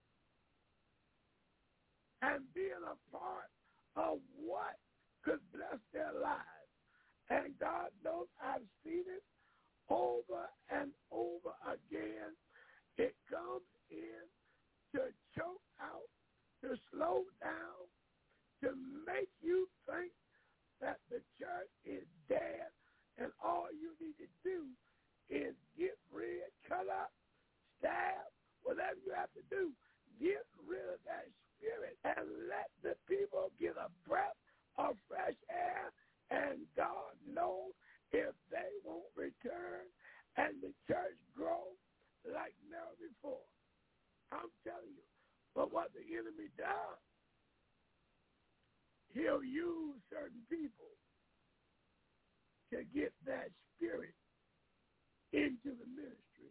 and being a part of what could bless their lives. And God knows I've seen it over and over again. It comes in to choke out, to slow down, to make you think that the church is dead, and all you need to do is get rid, cut up, stab, whatever you have to do, get rid of that spirit and let the people get a breath of fresh air, and God knows if they won't return and the church grow like never before. I'm telling you. But what the enemy does, he'll use certain people to get that spirit into the ministry.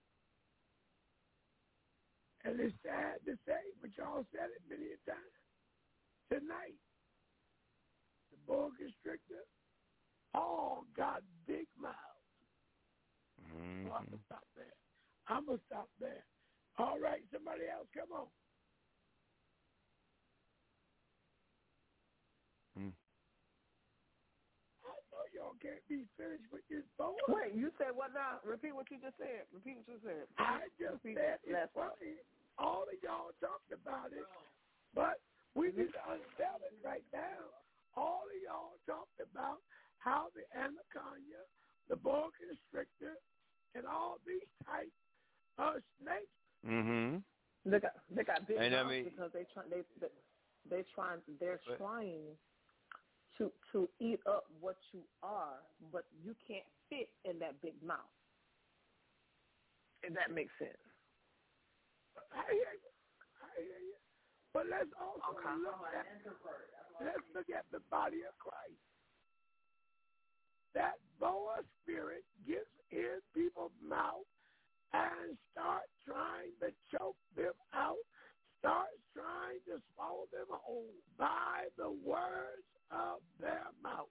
And it's sad to say, but y'all said it many a time. Tonight, the boa constrictor all got big mouths. Mm-hmm. So I'm going to stop there. I'm going to stop there. All right, somebody else, come on. Mm. I know y'all can't be finished with this boa. Wait, you said what now? Repeat what you just said. Repeat what you said. I just Repeat said it's last funny. All of y'all talked about it, but we need to unveil it right now. All of y'all talked about how the anaconda, the boa constrictor, and all these types of snakes. Mm-hmm. They got they got big And I mouths mean- because they try they they they trying they're But- trying to to eat up what you are, but you can't fit in that big mouth. If that makes sense. I hear you. I hear you. But let's also Okay. look at let's look at the body of Christ. That boa spirit gets in people's mouth and starts trying to choke them out, starts trying to swallow them whole by the words of their mouth.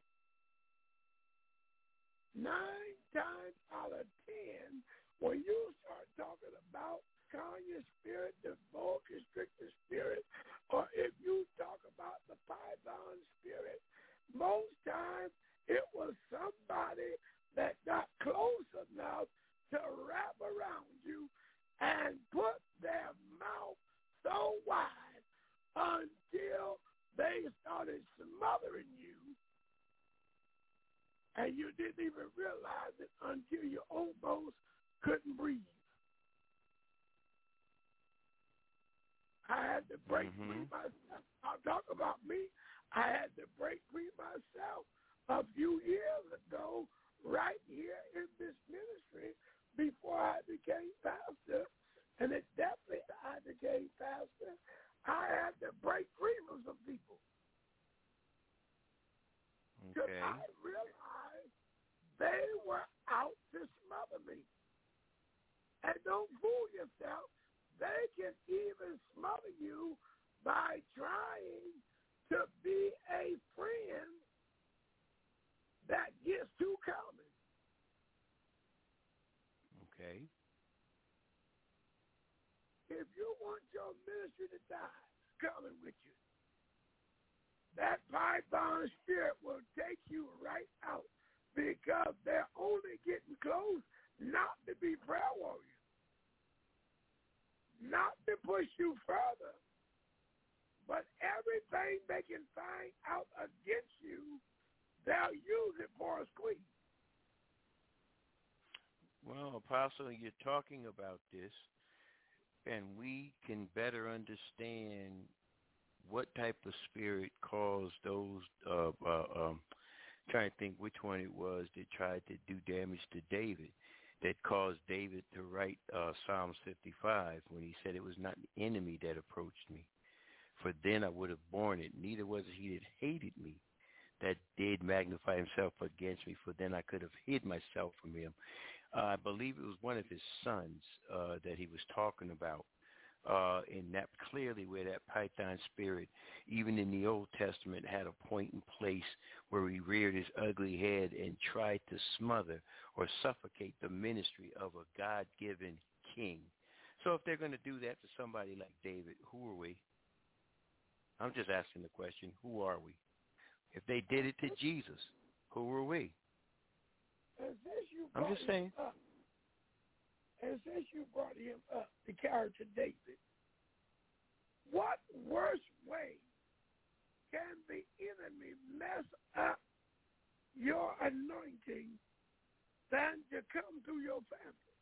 Nine times out of ten, when you start talking about Kanye spirit, the boa constrictor spirit, or if you talk about the python spirit, most times it was somebody that got close enough to wrap around you and put their mouth so wide until they started smothering you, and you didn't even realize it until you almost couldn't breathe. I had to break Mm-hmm. free myself. I'll talk about me. I had to break free myself a few years ago right here in this ministry before I became pastor. And it definitely I became pastor. I had to break free from some people. Because Okay. I realized they were out to smother me. And don't fool yourself. they can even smother you by trying to be a friend that gets too common. Okay. If you want your ministry to die, it's coming with you. That python spirit will take you right out because they're only getting close not to be prayer warriors, not to push you further, but everything they can find out against you, they'll use it for a squeeze. Well, Apostle, you're talking about this, and we can better understand what type of spirit caused those, uh, uh, um, trying to think which one it was that tried to do damage to David, that caused David to write uh, Psalms fifty-five when he said, it was not the enemy that approached me, for then I would have borne it. Neither was it he that hated me, that did magnify himself against me, for then I could have hid myself from him. Uh, I believe it was one of his sons uh, that he was talking about. Uh, and that clearly where that python spirit, even in the Old Testament, had a point in place where he reared his ugly head and tried to smother or suffocate the ministry of a God-given king. So if they're going to do that to somebody like David, who are we? I'm just asking the question, who are we? If they did it to Jesus, who are we? And since you I'm just saying. Up, and since you brought him up, the character David, what worse way can the enemy mess up your anointing than to come through your family?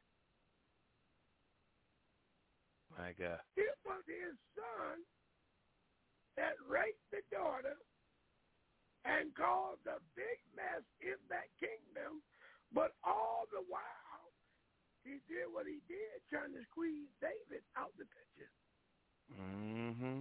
My God. It was his son that raped the daughter and caused a big mess in that kingdom, but all the while, he did what he did, trying to squeeze David out the picture. Mm-hmm.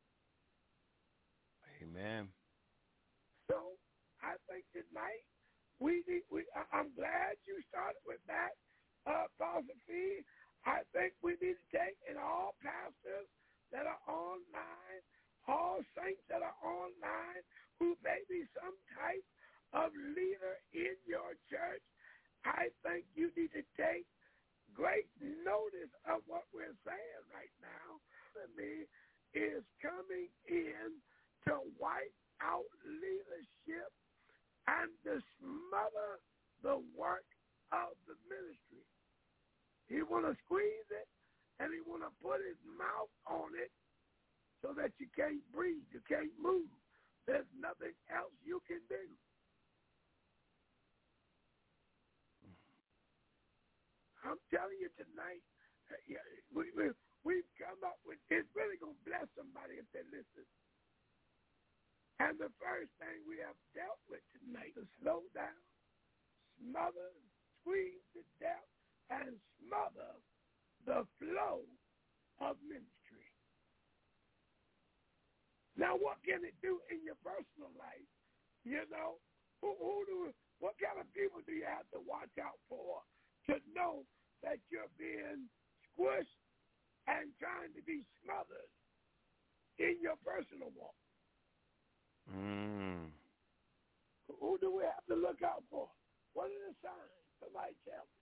Amen. So I think tonight, we need, we, I'm glad you started with that, uh, philosophy. I think we need to take, and all pastors that are online, all saints that are online, who may be some type of leader in your church, I think you need to take great notice of what we're saying right now. The enemy is coming in to wipe out leadership and to smother the work of the ministry. He want to squeeze it, and he want to put his mouth on it so that you can't breathe, you can't move. There's nothing else you can do. I'm telling you tonight, we, we, we've come up with, it's really going to bless somebody if they listen. And the first thing we have dealt with tonight is slow down, smother, squeeze to death, and smother the flow of ministry. Now, what can it do in your personal life? You know, who, who do, what kind of people do you have to watch out for to know that you're being squished and trying to be smothered in your personal walk? Mm. Who do we have to look out for? What are the signs? Somebody tell me.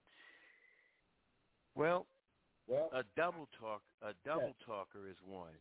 Well, Well, a double talk, a double yes. talker is one.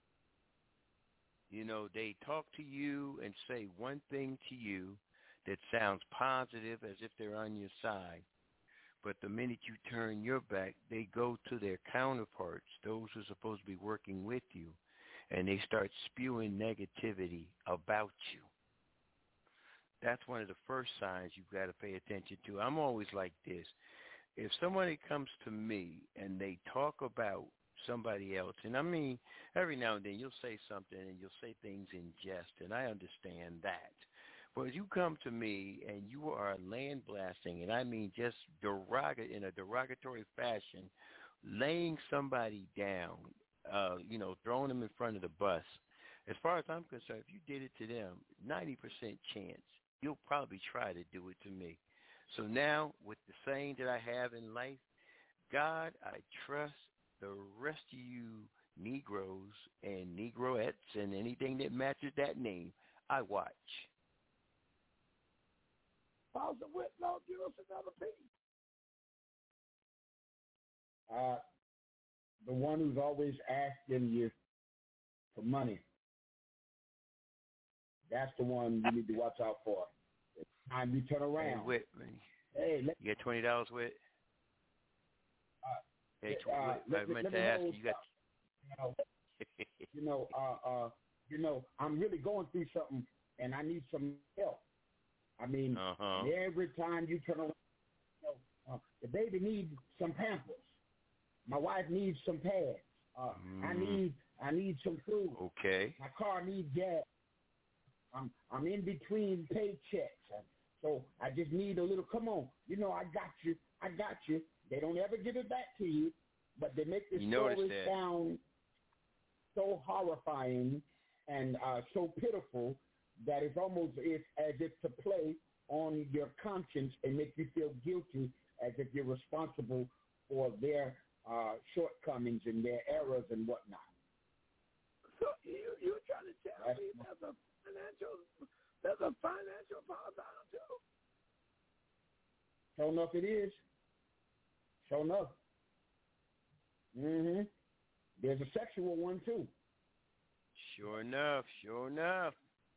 You know, they talk to you and say one thing to you that sounds positive as if they're on your side. But the minute you turn your back, they go to their counterparts, those who are supposed to be working with you, and they start spewing negativity about you. That's one of the first signs you've got to pay attention to. I'm always like this. If somebody comes to me and they talk about somebody else, and I mean, every now and then you'll say something and you'll say things in jest, and I understand that. But if you come to me and you are land blasting, and I mean just derog- in a derogatory fashion, laying somebody down, uh, you know, throwing them in front of the bus, as far as I'm concerned, if you did it to them, ninety percent chance you'll probably try to do it to me. So now with the saying that I have in life, God I trust the rest of you Negroes and Negroettes and anything that matches that name, I watch. Pastor Whitlow, give us another piece. Uh, the one who's always asking you for money. That's the one you need to watch out for. It's time you turn around. Hey, Whit, hey let, you got twenty dollars, Whit? Uh, hey, uh, uh, let, I meant let to ask you, you got... You know, you know, uh, uh, you know, I'm really going through something, and I need some help. I mean, uh-huh. every time you turn around, you know, uh, the baby needs some Pampers. My wife needs some pads. Uh, mm. I need, I need some food. Okay. My car needs gas. I'm, I'm in between paychecks, and so I just need a little. Come on, you know, I got you. I got you. They don't ever give it back to you, but they make the you story that. sound so horrifying and uh, so pitiful that it's almost if, as if to play on your conscience and make you feel guilty as if you're responsible for their uh, shortcomings and their errors and whatnot. So you, you're trying to tell That's me there's a financial, there's a financial problem too? Sure enough it is. Sure enough. Mm-hmm. There's a sexual one, too. Sure enough. Sure enough.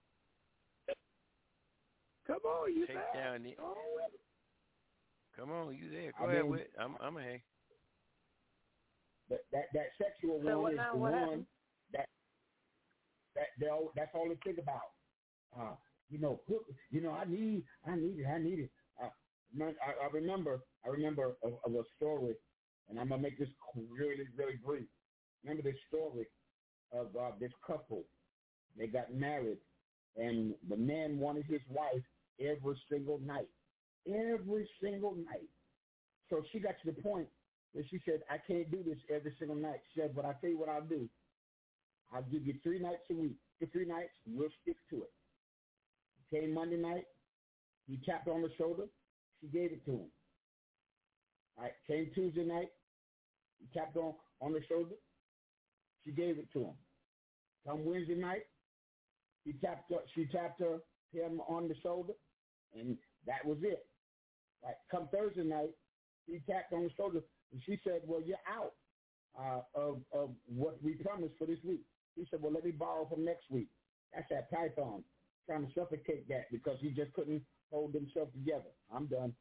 Come on, you Take there? Down the... Oh, Come on, you there. Go I ahead, mean, Whit. I'm, I'm ahead. That, that, that sexual So one is now, the what one happened? that, that they'll, that's all they think about. Uh, you know, you know, I need, I need it, I need it. Uh, I, I remember, I remember of, of a story, and I'm gonna make this really, really brief. Remember this story of uh, this couple. They got married, and the man wanted his wife every single night, every single night. So she got to the point where she said, "I can't do this every single night." She said, "But I'll tell you what I'll do. I'll give you three nights a week. For three nights, we'll stick to it." Came Monday night, he tapped her on the shoulder. She gave it to him. All right, came Tuesday night, he tapped on on the shoulder. She gave it to him. Come Wednesday night, he tapped her, she tapped her him on the shoulder, and that was it. Right. Come Thursday night, he tapped on the shoulder, and she said, "Well, you're out uh, of of what we promised for this week." He said, "Well, let me borrow from next week." That's that python trying to suffocate that because he just couldn't hold himself together. I'm done.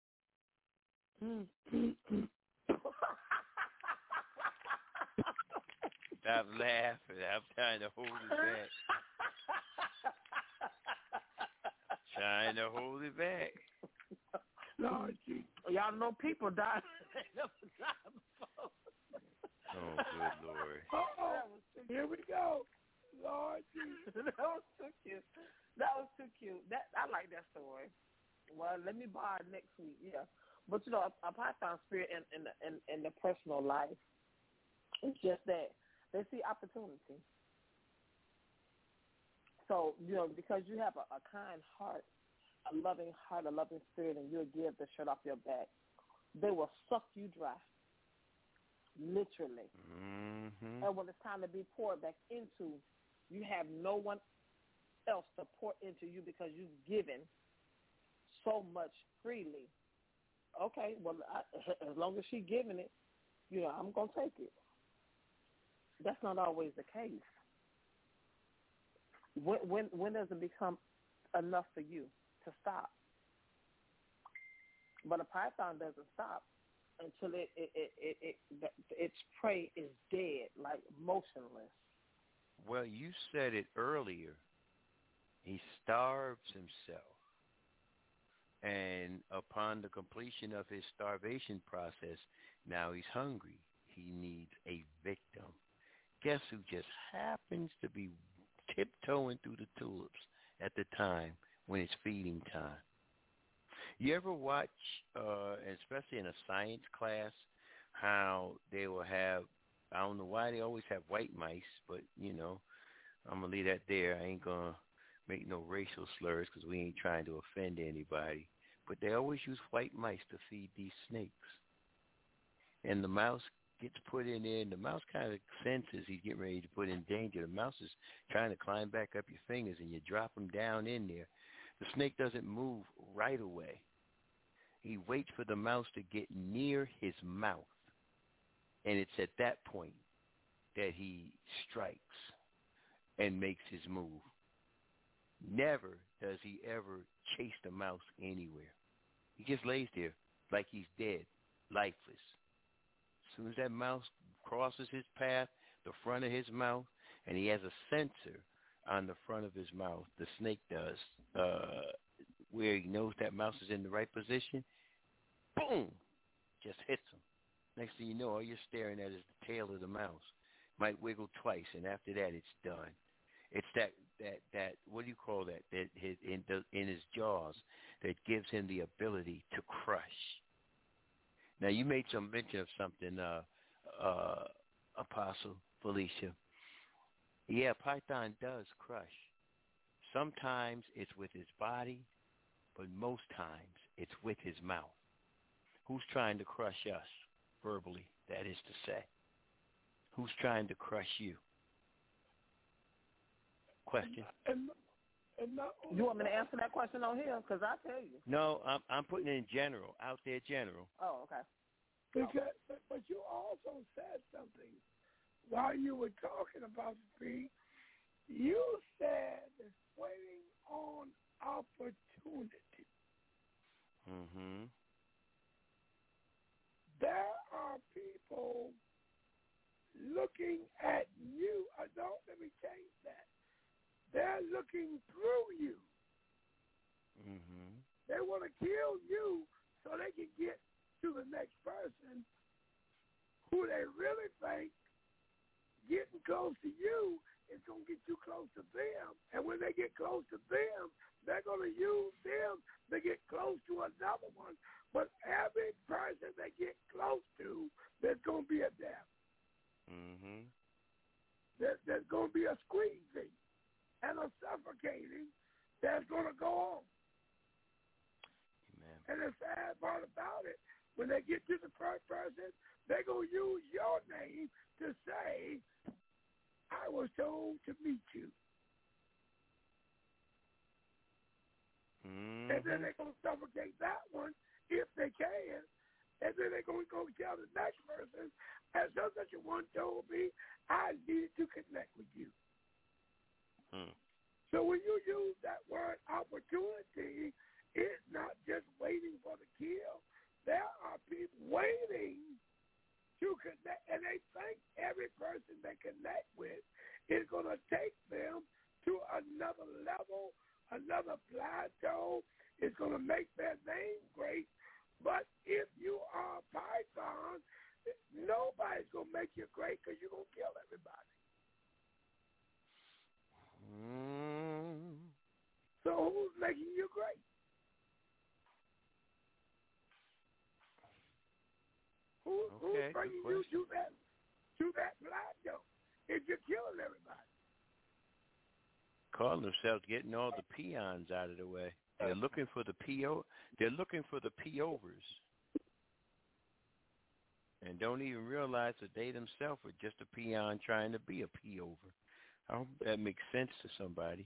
Stop laughing. I'm trying to hold it back. Trying to hold it back. Lord Jesus. Y'all know people die. Oh, good Lord. Oh, here we go. Lord Jesus. That was too cute. That was too cute. That I like that story. Well, let me borrow it next week. Yeah, but you know, a, a python spirit in in the, in, in the personal life, it's just that they see opportunity. So you know, because you have a, a kind heart, a loving heart, a loving spirit, and you'll give the shirt off your back, they will suck you dry. Literally. Mm-hmm. And when it's time to be poured back into, you have no one else to pour into you because you've given so much freely. Okay, well, I, as long as she's giving it, you know, I'm going to take it. That's not always the case. When, when, when does it become enough for you to stop? But a python doesn't stop until it, it, it, it, it, its prey is dead, like motionless. Well, you said it earlier. He starves himself. And upon the completion of his starvation process, now he's hungry. He needs a victim. Guess who just happens to be tiptoeing through the tulips at the time when it's feeding time? You ever watch, uh, especially in a science class, how they will have, I don't know why they always have white mice, but, you know, I'm going to leave that there. I ain't going to make no racial slurs because we ain't trying to offend anybody. But they always use white mice to feed these snakes. And the mouse gets put in there, and the mouse kind of senses he's getting ready to put in danger. The mouse is trying to climb back up your fingers, and you drop him down in there. The snake doesn't move right away. He waits for the mouse to get near his mouth, and it's at that point that he strikes and makes his move. Never does he ever chase the mouse anywhere. He just lays there like he's dead, lifeless. As soon as that mouse crosses his path, the front of his mouth, and he has a sensor on the front of his mouth, the snake does, uh, where he knows that mouse is in the right position, boom, just hits him. Next thing you know, all you're staring at is the tail of the mouse. Might wiggle twice, and after that, it's done. It's that, that, that what do you call that, that his, in, the, in his jaws that gives him the ability to crush. Now, you made some mention of something, uh, uh, Apostle Felicia. Yeah, Python does crush. Sometimes it's with his body, but most times it's with his mouth. Who's trying to crush us verbally, that is to say? Who's trying to crush you? Question. And, and not you want me to answer that question on here? Because I tell you. No, I'm, I'm putting it in general, out there general. Oh, okay. Because, but, but you also said something while you were talking about the tree. You said it's waiting on opportunity. Mm-hmm. There are people looking at you. Uh, don't let me change that. They're looking through you. Mm-hmm. They want to kill you so they can get to the next person who they really think getting close to you is going to get you close to them. And when they get close to them, they're going to use them to get close to another one. But every person they get close to, there's going to be a death. Mm-hmm. There, there's going to be a squeezing and a suffocating that's going to go on. Amen. And the sad part about it, when they get to the first person, they're going to use your name to say, I was told to meet you. Mm-hmm. And then they're going to suffocate that one if they can. And then they're going to go tell the next person, as such such a one told me, I needed to connect with you. Mm. So when you use that word opportunity, it's not just waiting for the kill. There are people waiting to connect, and they think every person they connect with is going to take them to another level, another plateau. It's going to make their name great. But if you are a python, nobody's going to make you great because you're going to kill everybody. Mm. So who's making you great? Who, Okay, who's bringing you to that to that plateau if you're killing everybody? Calling themselves getting all the peons out of the way. They're looking for the P O. They're looking for the P-overs, and don't even realize that they themselves are just a peon trying to be a P-over. I hope that makes sense to somebody.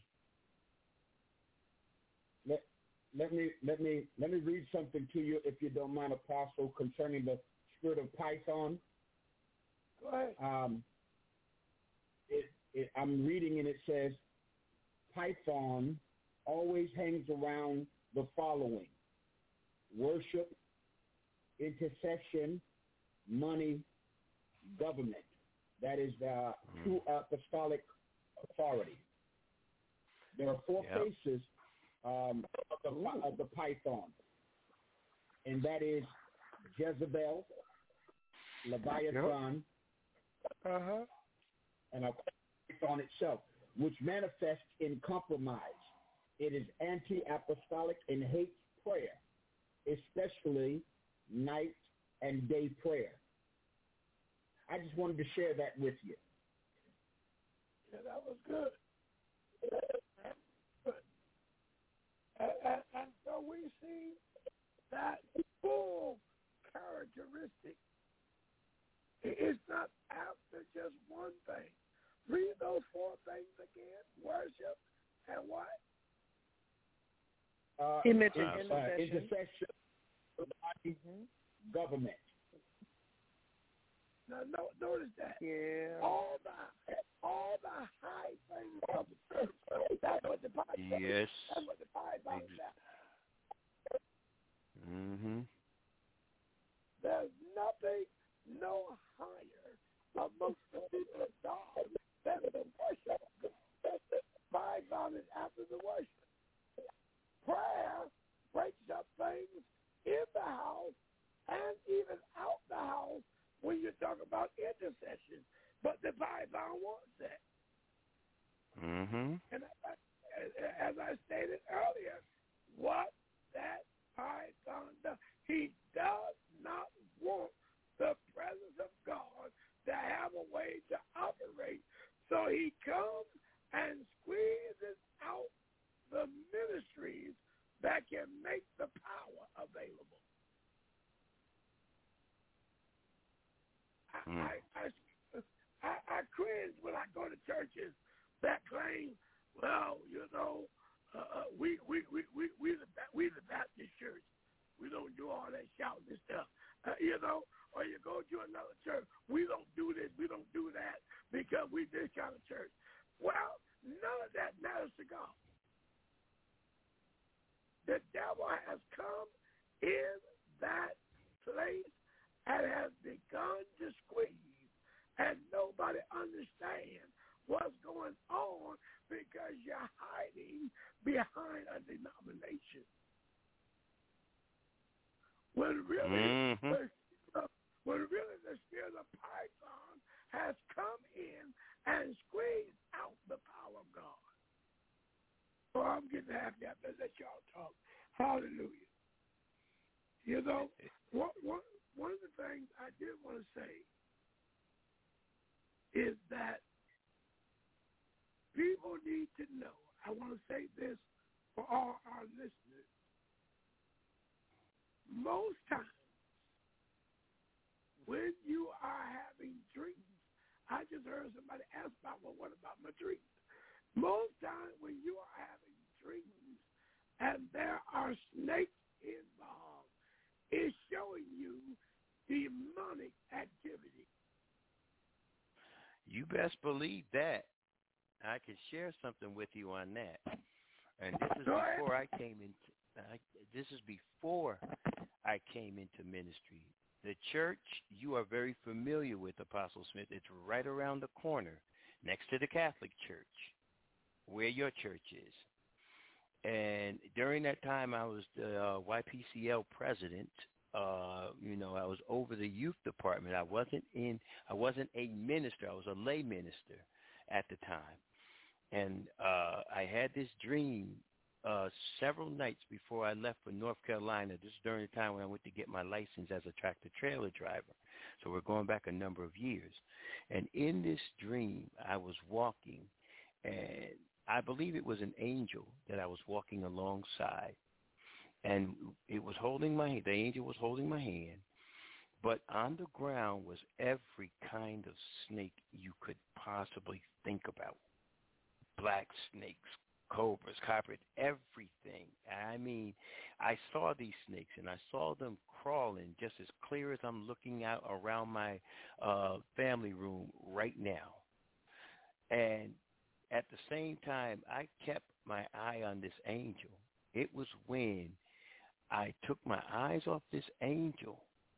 Let, let me let me let me read something to you, if you don't mind, Apostle, concerning the spirit of Python. Go ahead. Um, it, it, I'm reading, and it says, Python always hangs around the following: worship, intercession, money, government. That is the true apostolic authority. There are four Yep. faces um, of, the, of the Python, and that is Jezebel, Leviathan, Uh-huh. and a Python itself, which manifests in compromise. It is anti-apostolic and hates prayer, especially night and day prayer. I just wanted to share that with you. Yeah, that was good. Good. And, and, and so we see that full characteristic is He mentioned uh, intercession. intercession mm-hmm. government. Now, no, notice that. Yeah. All the all the high things of the church. That's what the Bible says. Yes. That's what the Bible says. Mm-hmm. There's nothing no higher amongst the people of God than the worship. Python is after the worship. Prayer breaks up things in the house and even out the house when you talk about intercession. But the Python wants that. Mm-hmm. And as I stated earlier, what that Python does, he does not want the presence of God to have a way to operate. So he comes and squeezes out the ministries that can make the power available. I, mm. I, I, I, I cringe when I go to churches that claim, well, you know, uh, we, we, we, we, we, the, we the Baptist church. We don't do all that shouting and stuff, uh, you know, or you go to another church. We don't do this, we don't do that because we this kind of church. Well, none of that matters to God. The devil has come in that place and has begun to squeeze, and nobody understands what's going on because you're hiding behind a denomination. When really, mm-hmm. the, uh, when really the spirit of Python has come in and squeezed out the power of God. Oh, I'm getting happy after that y'all talk. Hallelujah. You know, one, one, one of the things I did want to say is that people need to know, I want to say this for all our listeners. Most times, when you are having dreams, I just heard somebody ask about, well, what about my dreams? Most times when you are having dreams and there are snakes involved, it's showing you demonic activity. You best believe that. I can share something with you on that. And this is before I came into. I, this is before I came into ministry. The church, you are very familiar with, Apostle Smith. It's right around the corner, next to the Catholic Church, where your church is. And during that time, I was the uh, Y P C L president. Uh, you know, I was over the youth department. I wasn't in. I wasn't a minister. I was a lay minister at the time. And uh, I had this dream uh, several nights before I left for North Carolina. This is during the time when I went to get my license as a tractor-trailer driver. So we're going back a number of years. And in this dream, I was walking, and I believe it was an angel that I was walking alongside. And it was holding my hand. The angel was holding my hand. But on the ground was every kind of snake you could possibly think about. Black snakes, cobras, copper, everything. I mean, I saw these snakes, and I saw them crawling just as clear as I'm looking out around my uh, family room right now. And at the same time, I kept my eye on this angel. It was when I took my eyes off this angel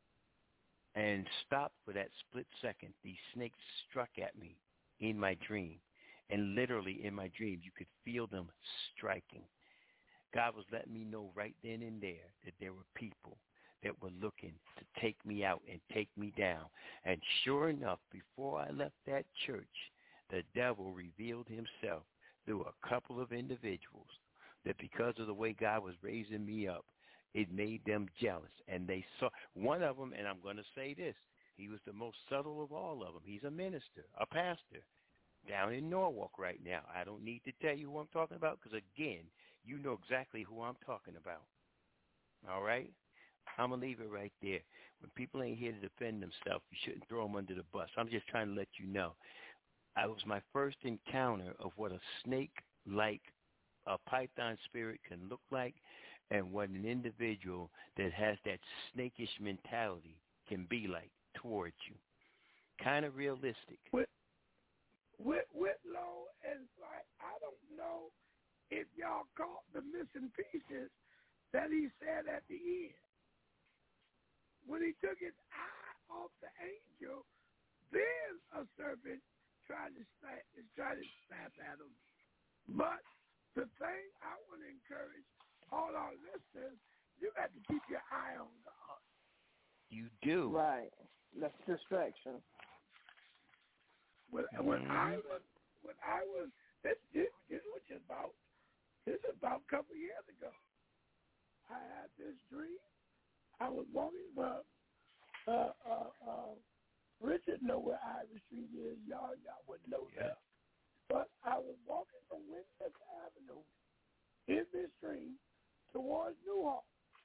and stopped for that split second. These snakes struck at me in my dream. And literally in my dreams, you could feel them striking. God was letting me know right then and there that there were people that were looking to take me out and take me down. And sure enough, before I left that church, the devil revealed himself through a couple of individuals that because of the way God was raising me up, it made them jealous. And they saw one of them, and I'm going to say this, he was the most subtle of all of them. He's a minister, a pastor, down in Norwalk right now. I don't need to tell you who I'm talking about because, again, you know exactly who I'm talking about. All right? I'm going to leave it right there. When people ain't here to defend themselves, you shouldn't throw them under the bus. I'm just trying to let you know. I was my first encounter of what a snake-like a python spirit can look like, and what an individual that has that snakish mentality can be like towards you. Kind of realistic. With, with Whitlow, it's like, I don't know if y'all caught the missing pieces that he said at the end. When he took his eye off the angel, then a serpent tried to snap, tried to snap at him. But the thing I want to encourage all our listeners, you got to keep your eye on God. You do. Right. That's distraction. When, Mm-hmm. when I was, when I was, this, this, this was just about, this is about a couple of years ago. I had this dream. I was walking, uh, uh, uh, uh, Richard know where Ivy Street is. Y'all, y'all wouldn't know Yeah. that. But I was walking from Winchester Avenue in this dream towards Newhall.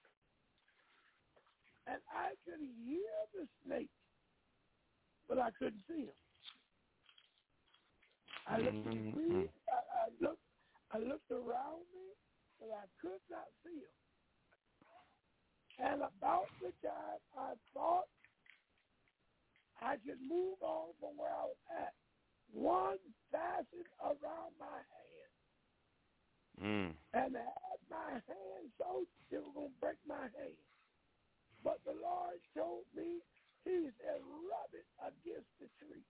And I could hear the snake, but I couldn't see him. I looked at the tree, I, I looked I looked around me, but I could not see him. And about the time I thought I could move on from where I was at, one fastened around my hand. Mm. And I had my hand so it was going to break my hand. But the Lord told me, he said, rub it against the tree.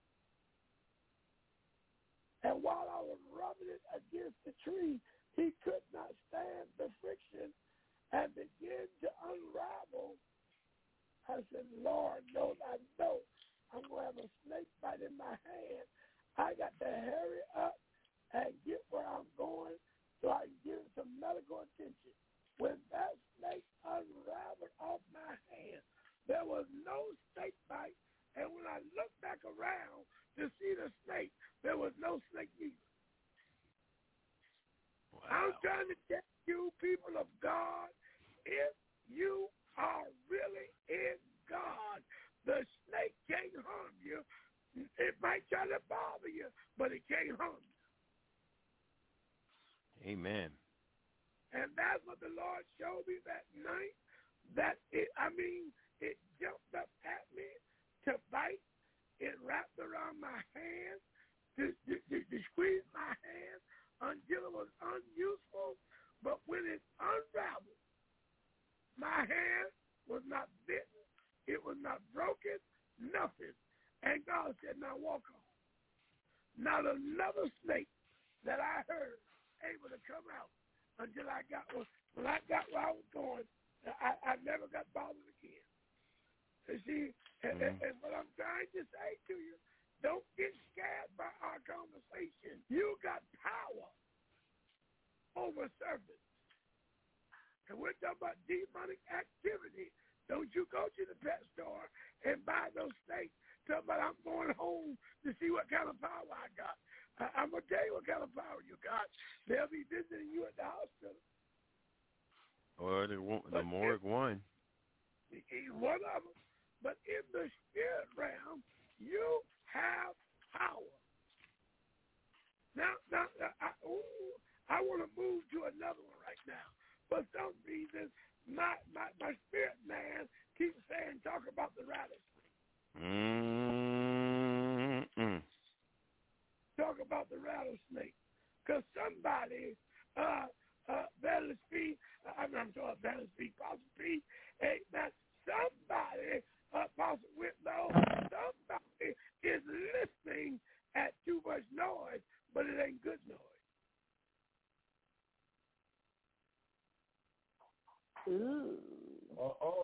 And while I was rubbing it against the tree, he could not stand the friction and began to unravel. I said, Lord, no, I know I'm going to have a snake bite in my hand. I got to hurry up and get where I'm going so I can give it some medical attention. When that snake unraveled off my hand, there was no snake bite. And when I looked back around to see the snake, there was no snake either. Wow. I'm trying to tell you, people of God, if you are really in God, the snake can't harm you. It might try to bother you, but it can't harm you. Amen. And that's what the Lord showed me that night. That it, I mean, it jumped up at me to bite. It wrapped around my hand to, to, to, to squeeze my hand until it was unuseful. But when it unraveled, my hand was not bitten. It was not broken. Nothing. And God said, now walk on. Not another snake that I heard able to come out until I got when I got where I was going. I, I never got bothered again. You see, and, mm-hmm. and, and what I'm trying to say to you, don't get scared by our conversation. You got power over serpents. And we're talking about demonic activity. Don't you go to the pet store and buy those snakes. Talking about I'm going home to see what kind of power I got. I, I'm going to tell you what kind of power you got. They'll be visiting you at the hospital. Or the, the morgue one. He's one of them. But in the spirit realm, you have power. Now, now I, ooh, I want to move to another one right now. For some reason, my, my, my spirit man keeps saying, talk about the rattlesnake. Mm-mm. Talk about the rattlesnake. Because somebody, uh, uh, Valley Speed, uh, I'm, I'm sorry, Valley Speed, Apostle Speed, hey, now somebody, uh, Apostle Whitlow, somebody is listening at too much noise, but it ain't good noise. Ooh. Uh-oh.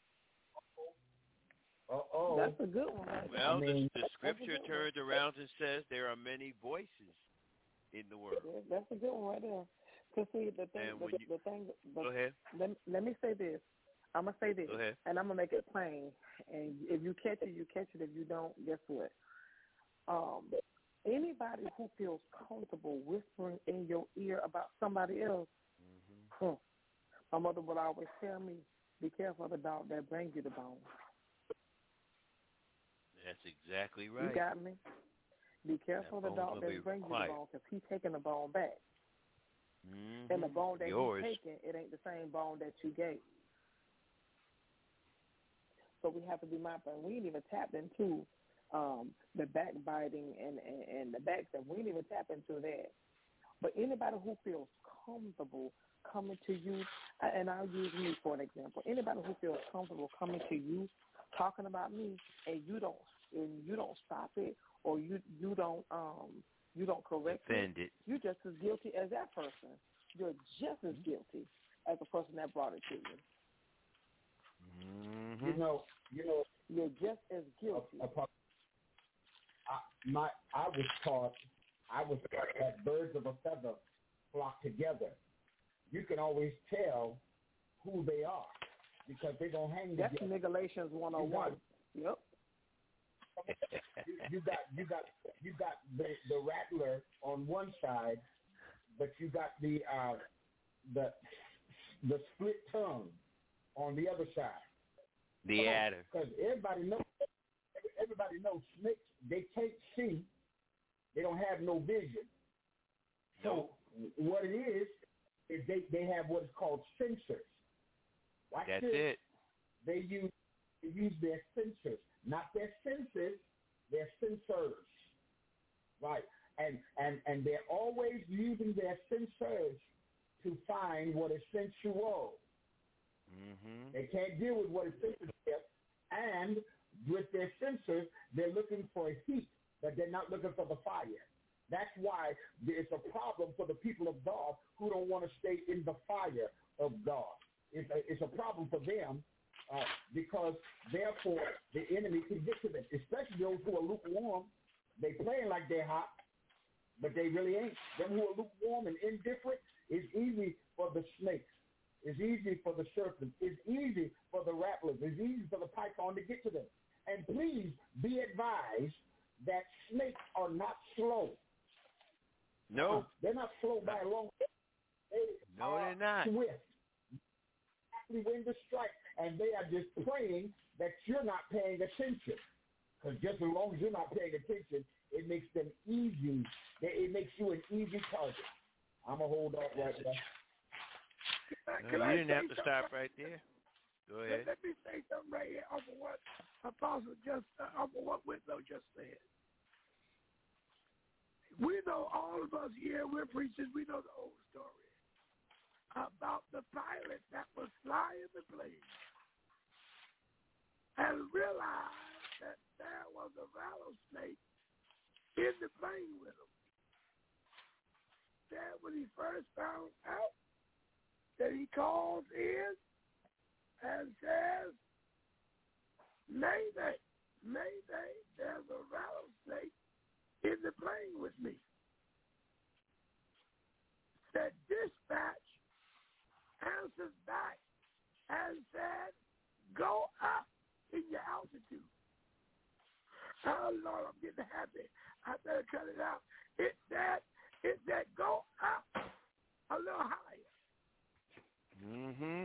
Uh-oh. That's a good one. Right? Well, I mean, the, the scripture turns around and says there are many voices in the world. Yeah, that's a good one right there. Because see, the thing, And the, when you, the thing. The, go ahead. Let, let me say this. I'm gonna say this, Go ahead. and I'm gonna make it plain. And if you catch it, you catch it. If you don't, guess what? Um, anybody who feels comfortable whispering in your ear about somebody else, mm-hmm. huh, my mother would always tell me, "Be careful of the dog that brings you the bone." That's exactly right. You got me. Be careful of the dog that brings you the bone, because he's taking the bone back. Mm-hmm. And the bone that Yours. he's taking, it ain't the same bone that you gave. So we have to be mindful. And we ain't even tapped into um, the backbiting and, and, and the backstuff. We ain't even tap into that. But anybody who feels comfortable coming to you, and I'll use me for an example. Anybody who feels comfortable coming to you, talking about me, and you don't, and you don't stop it, or you you don't um you don't correct Defend it, it, you're just as guilty as that person. You're just as guilty as the person that brought it to you. Mm-hmm. You know, you know, you're just as guilty. A, a, I, my, I was taught, I was taught that birds of a feather flock together. You can always tell who they are because they don't hang That's together. That's Galatians one oh one. Yep. You, you got you got you got the, the rattler on one side, but you got the uh, the the split tongue on the other side. The adder. Because everybody knows everybody knows snakes. They can't see. They don't have no vision. So what it is is they, they have what is called sensors. Watch That's this. it. They use they use their sensors, not their senses, their sensors. Right. And and and they're always using their sensors to find what is sensual. Mm-hmm. They can't deal with what is sensitive, and with their sensors, they're looking for heat, but they're not looking for the fire. That's why there's a problem for the people of God who don't want to stay in the fire of God. It's a, it's a problem for them uh, because, therefore, the enemy can get to them, especially those who are lukewarm. They playing like they're hot, but they really ain't. Them who are lukewarm and indifferent, it's easy for the snakes. It's easy for the serpents. It's easy for the rattlers. It's easy for the python to get to them. And please be advised that snakes are not slow. No. Uh, they're not slow by a long way. They no, are they're not. swift. Exactly when to strike. And they are just praying that you're not paying attention. Because just as long as you're not paying attention, it makes them easy. It makes you an easy target. I'm going to hold off right there. No, you didn't have to stop right there. Go ahead. Let, let me say something right here off of what Apostle just, uh, off of what Whitlow just said. We know, all of us here, we're preachers, we know the old story about the pilot that was flying the plane and realized that there was a rattlesnake in the plane with him. Then when he first found out, that he calls in and says, Mayday, Mayday, there's a rattlesnake in the plane with me. That dispatch answers back and said, go up in your altitude. Oh, Lord, I'm getting happy. I better cut it out. It said, it said, go up a little higher. Mm-hmm.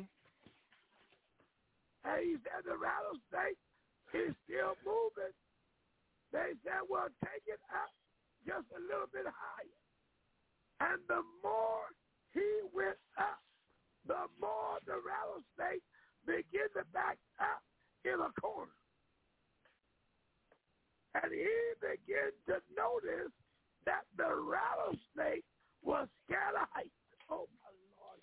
And he said the rattlesnake is still moving. They said, well, take it up just a little bit higher. And the more he went up, the more the rattlesnake began to back up in a corner. And he began to notice that the rattlesnake was scared of heights. Oh, my Lord.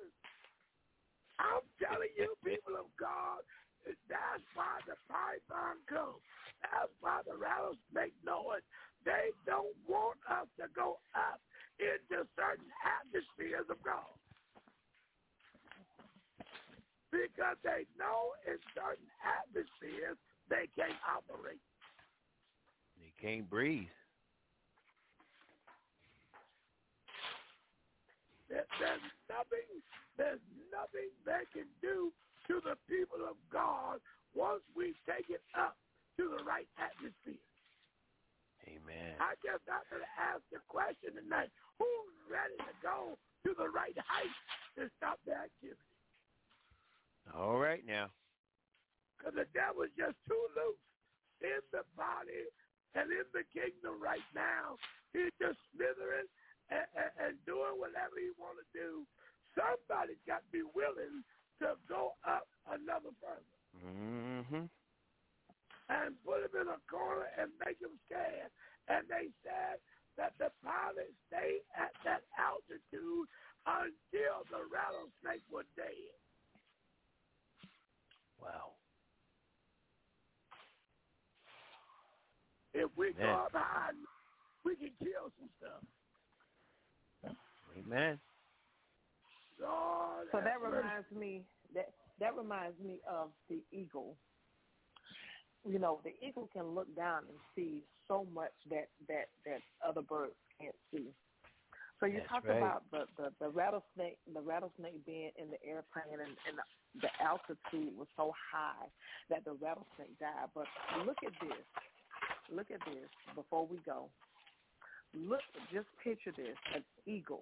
I'm telling you, people of God, that's why the python comes. That's why the rattlesnake know it. They don't want us to go up into certain atmospheres of God. Because they know in certain atmospheres they can't operate. They can't breathe. There, there's nothing, there's nothing they can do to the people of God once we take it up to the right atmosphere. Amen. I just have to ask the question tonight, who's ready to go to the right height to stop the activity? All right now. Because the devil's just too loose in the body and in the kingdom right now. He's just slithering and, and, and doing whatever he want to do, somebody's got to be willing to go up another further. Mm-hmm. And put him in a corner and make him scared. And they said that the pilot stayed at that altitude until the rattlesnake was dead. Wow. If we Man. go up high, we can kill some stuff. Amen. Lord, so that reminds me that that reminds me of the eagle. You know, the eagle can look down and see so much that that, that other birds can't see. So you That's talk right. about the, the, the rattlesnake, the rattlesnake being in the airplane, and, and the, the altitude was so high that the rattlesnake died. But look at this. Look at this before we go. Look, just picture this. An eagle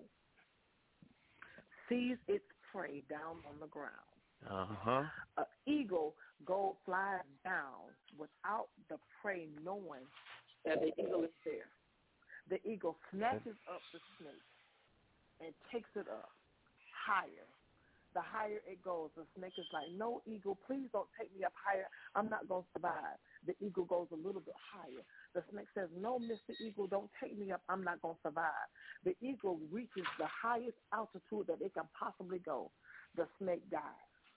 sees its prey down on the ground. Uh-huh. An eagle go flies down without the prey knowing that the eagle is there. The eagle snatches up the snake and takes it up higher. The higher it goes, the snake is like, no, eagle, please don't take me up higher. I'm not going to survive. The eagle goes a little bit higher. The snake says, no, Mister Eagle, don't take me up. I'm not going to survive. The eagle reaches the highest altitude that it can possibly go. The snake dies.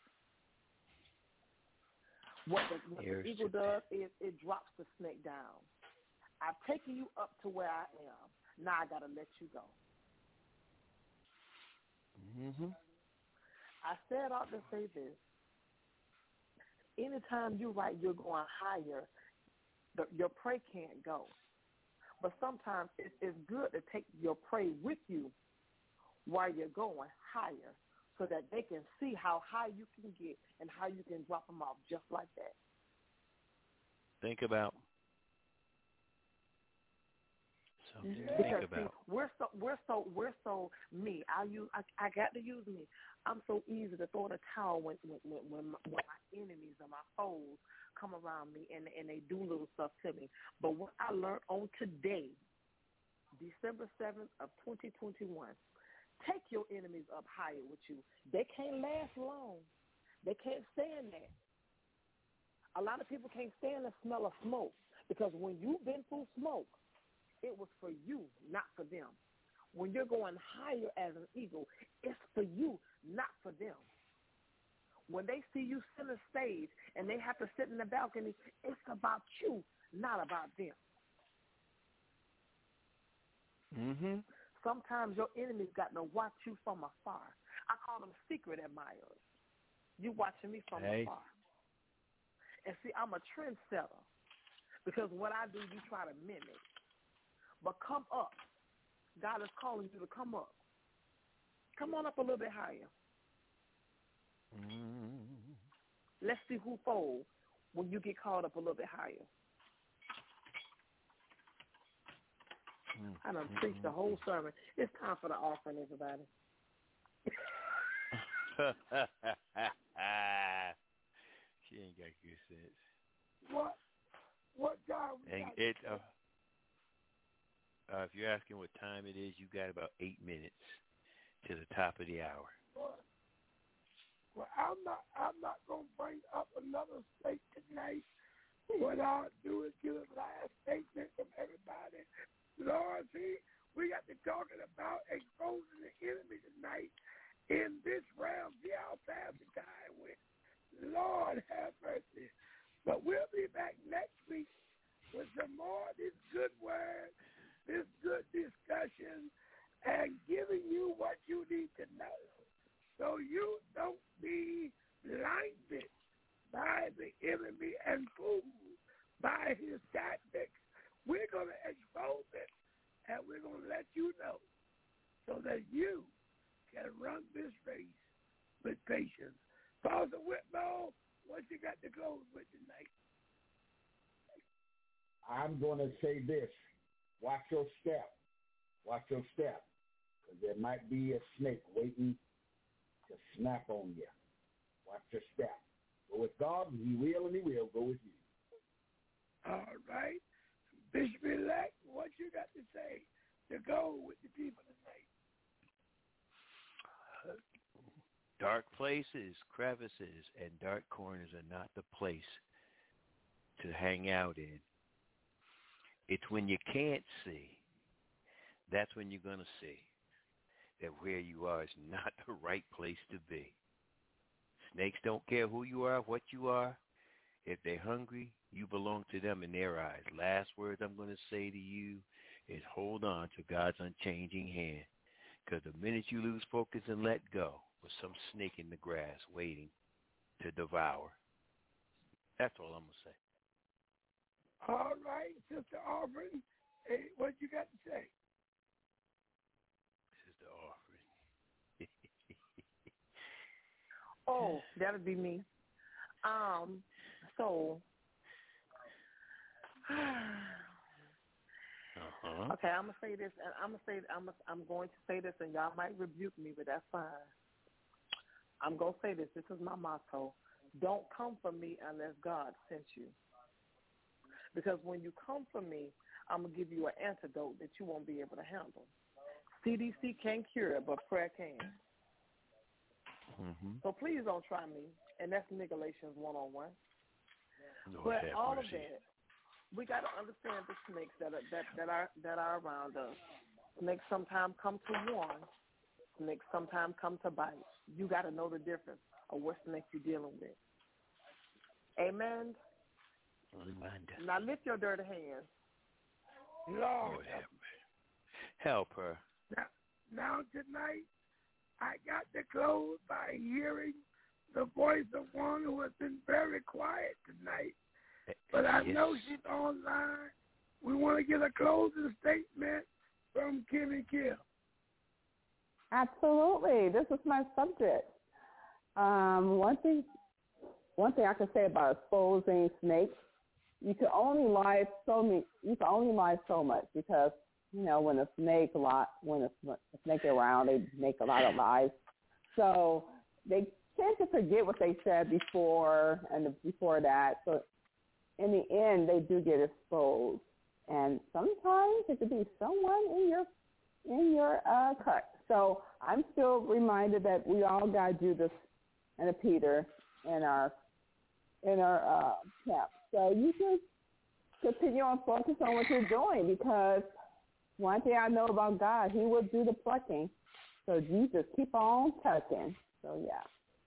What the, what the eagle does is it drops the snake down. I've taken you up to where I am. Now I got to let you go. Mm-hmm. I said all to say this. Anytime you write you're going higher, the, your prey can't go. But sometimes it, it's good to take your prey with you while you're going higher so that they can see how high you can get and how you can drop them off just like that. Think about something to Because think about. See, we're so we're so we're so me. I use I, I got to use me. I'm so easy to throw the towel when when when, when, my, when my enemies and my foes come around me and and they do little stuff to me. But what I learned on today, December seventh of twenty twenty-one, take your enemies up higher with you. They can't last long. They can't stand that. A lot of people can't stand the smell of smoke because when you've been through smoke, it was for you, not for them. When you're going higher as an eagle, it's for you, not for them. When they see you center stage and they have to sit in the balcony, it's about you, not about them. Mm-hmm. Sometimes your enemies got to watch you from afar. I call them secret admirers. You watching me from hey. afar. And see, I'm a trendsetter because what I do, you try to mimic. But come up. God is calling you to come up. Come on up a little bit higher. Mm-hmm. Let's see who folds when you get called up a little bit higher. Mm-hmm. I done preached the whole sermon. It's time for the offering, everybody. She ain't got good sense. What? What time we And got? it, uh, uh, if you're asking what time it is, you got about eight minutes to the top of the hour. What? Well, I'm not. I'm not gonna bring up another state tonight. What I'll do is give a last statement from everybody. Lord, see, we got to talking about exposing the enemy tonight in this realm. See how fast the time went. Lord have mercy. But we'll be back next week with some more of this good word, this good discussion, and giving you what you need to know so you don't be blinded by the enemy and fooled by his tactics. We're going to expose it, and we're going to let you know so that you can run this race with patience. Pastor Whitmore, what you got to close with tonight? I'm going to say this. Watch your step. Watch your step. Because there might be a snake waiting to snap on you. Watch your step. Go with God, and he will, and he will go with you. All right. Bishop-elect, what you got to say to go with the people tonight? Dark places, crevices, and dark corners are not the place to hang out in. It's when you can't see, that's when you're going to see that where you are is not the right place to be. Snakes don't care who you are, what you are. If they're hungry, you belong to them in their eyes. Last words I'm going to say to you is hold on to God's unchanging hand, because the minute you lose focus and let go, with some snake in the grass waiting to devour. That's all I'm going to say. All right, Sister Aubrey, hey, what you got to say? Sister Aubrey. Oh, that'll be me. Um, so, uh-huh. Okay, I'm gonna say this, and I'm gonna say I'm I'm going to say this, and y'all might rebuke me, but that's fine. I'm gonna say this. This is my motto: don't come for me unless God sent you. Because when you come for me, I'm gonna give you an antidote that you won't be able to handle. C D C can't cure it, but prayer can. Mm-hmm. So please don't try me, and that's Nicolations one on one. Lord But have all mercy. of that, we got to understand the snakes that are that, that are that are around us. Snakes sometimes come to warn. Snakes sometimes come to bite. You got to know the difference of what snake you're dealing with. Amen. Reminder. Now lift your dirty hands. Lord, Lord have mercy. Help her. Now, now tonight, I got to close by hearing the voice of one who has been very quiet tonight. But I yes. know she's online. We want to get a closing statement from Kimmy Kim. Absolutely. This is my subject. Um, one thing one thing I can say about exposing snakes, you can only lie so many, you can only lie so much because, you know, when a snake a lot when a, a snake is around, they make a lot of lies. So they tend to forget what they said before and before that. So in the end, they do get exposed, and sometimes it could be someone in your in your uh, cut. So I'm still reminded that we all got Judas and a Peter in our in our uh, camp. So you just continue on focus on what you're doing, because one thing I know about God, He will do the plucking. So you just keep on tucking. So yeah.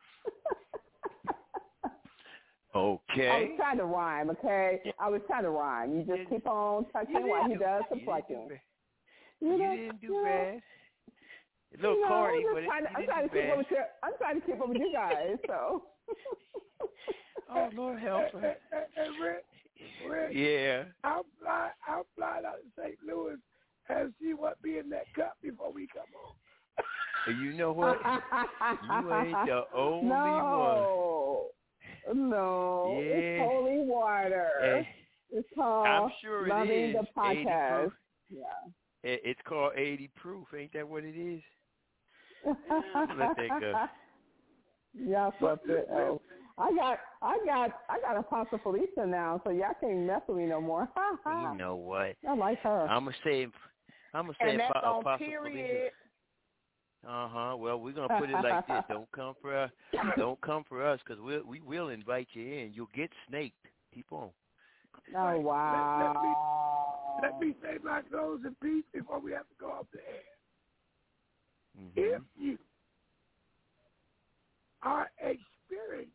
Okay. I was trying to rhyme, okay? I was trying to rhyme. You just keep on touching while He does the plucking. You didn't do bad. A little no, corny, I'm but it, trying to, you I'm didn't trying do to keep bad. up with you. I'm trying to keep up with you guys. So. Oh, Lord help her. Hey, hey, hey, Rick, Rick, yeah. I'll fly, I'll fly out to Saint Louis and see what be in that cup before we come on. You know what? You ain't the only no. one. No, yeah. It's holy water. Eh, it's called I'm sure Loving it is. the Podcast. Yeah. It, it's called eighty proof. Ain't that what it is? Let that go. Yeah, flip it. Oh. I got, I got, I got Apostle Felicia now, so y'all can't mess with me no more. You know what? I like her. I'm gonna say, I'm gonna say, And that's Apostle on Felicia. period. Uh huh. Well, we're gonna put it like this: don't come for us. Don't come for us, because we we'll, we will invite you in. You'll get snaked. Keep on. Oh wow! Let, let, me, let me say my closing piece before we have to go off the air. Mm-hmm. If you are experiencing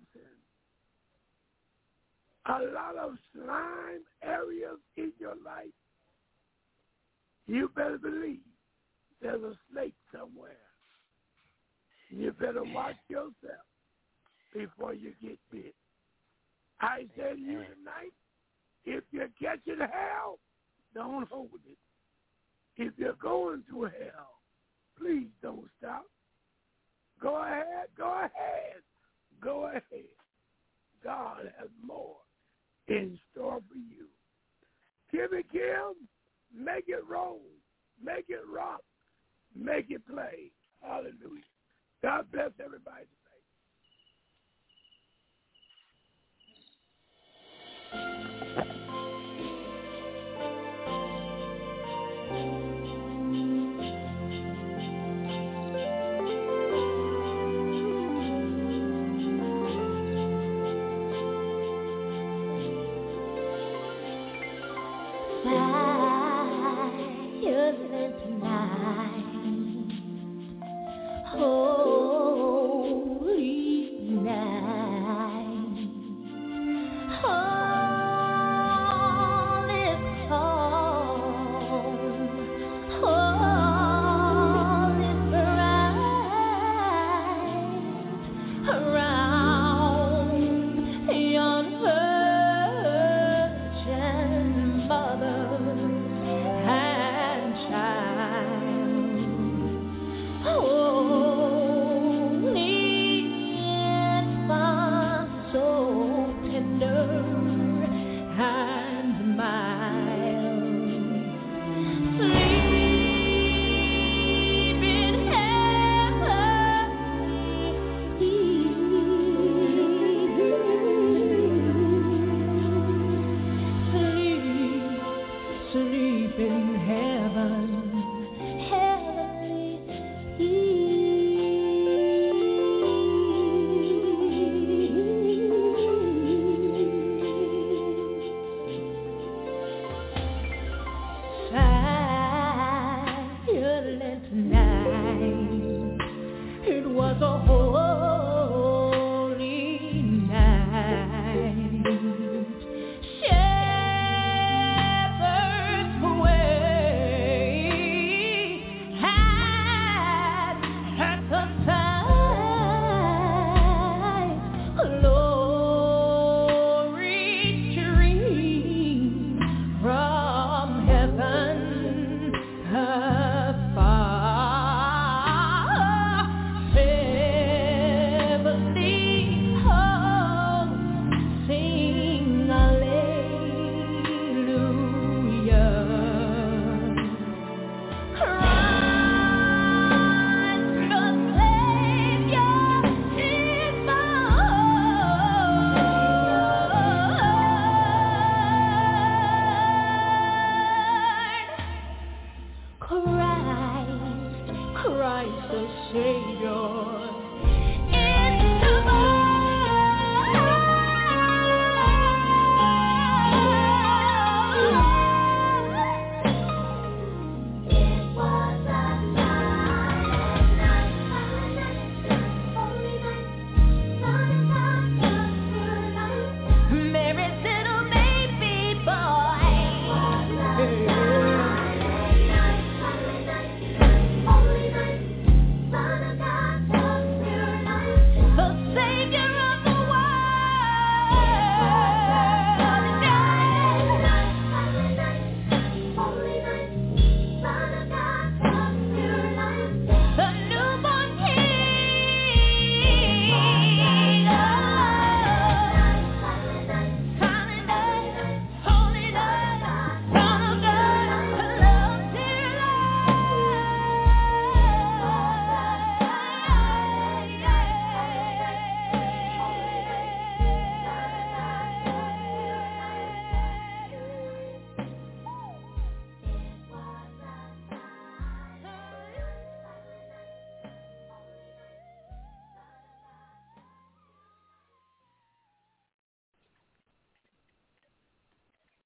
a lot of slime areas in your life, you better believe there's a snake somewhere. You better watch yourself before you get bit. I say to you tonight, if you're catching hell, don't hold it. If you're going through hell, please don't stop. Go ahead, go ahead, go ahead. God has more in store for you. Kimmy Kim, make it roll, make it rock, make it play. Hallelujah. God bless everybody.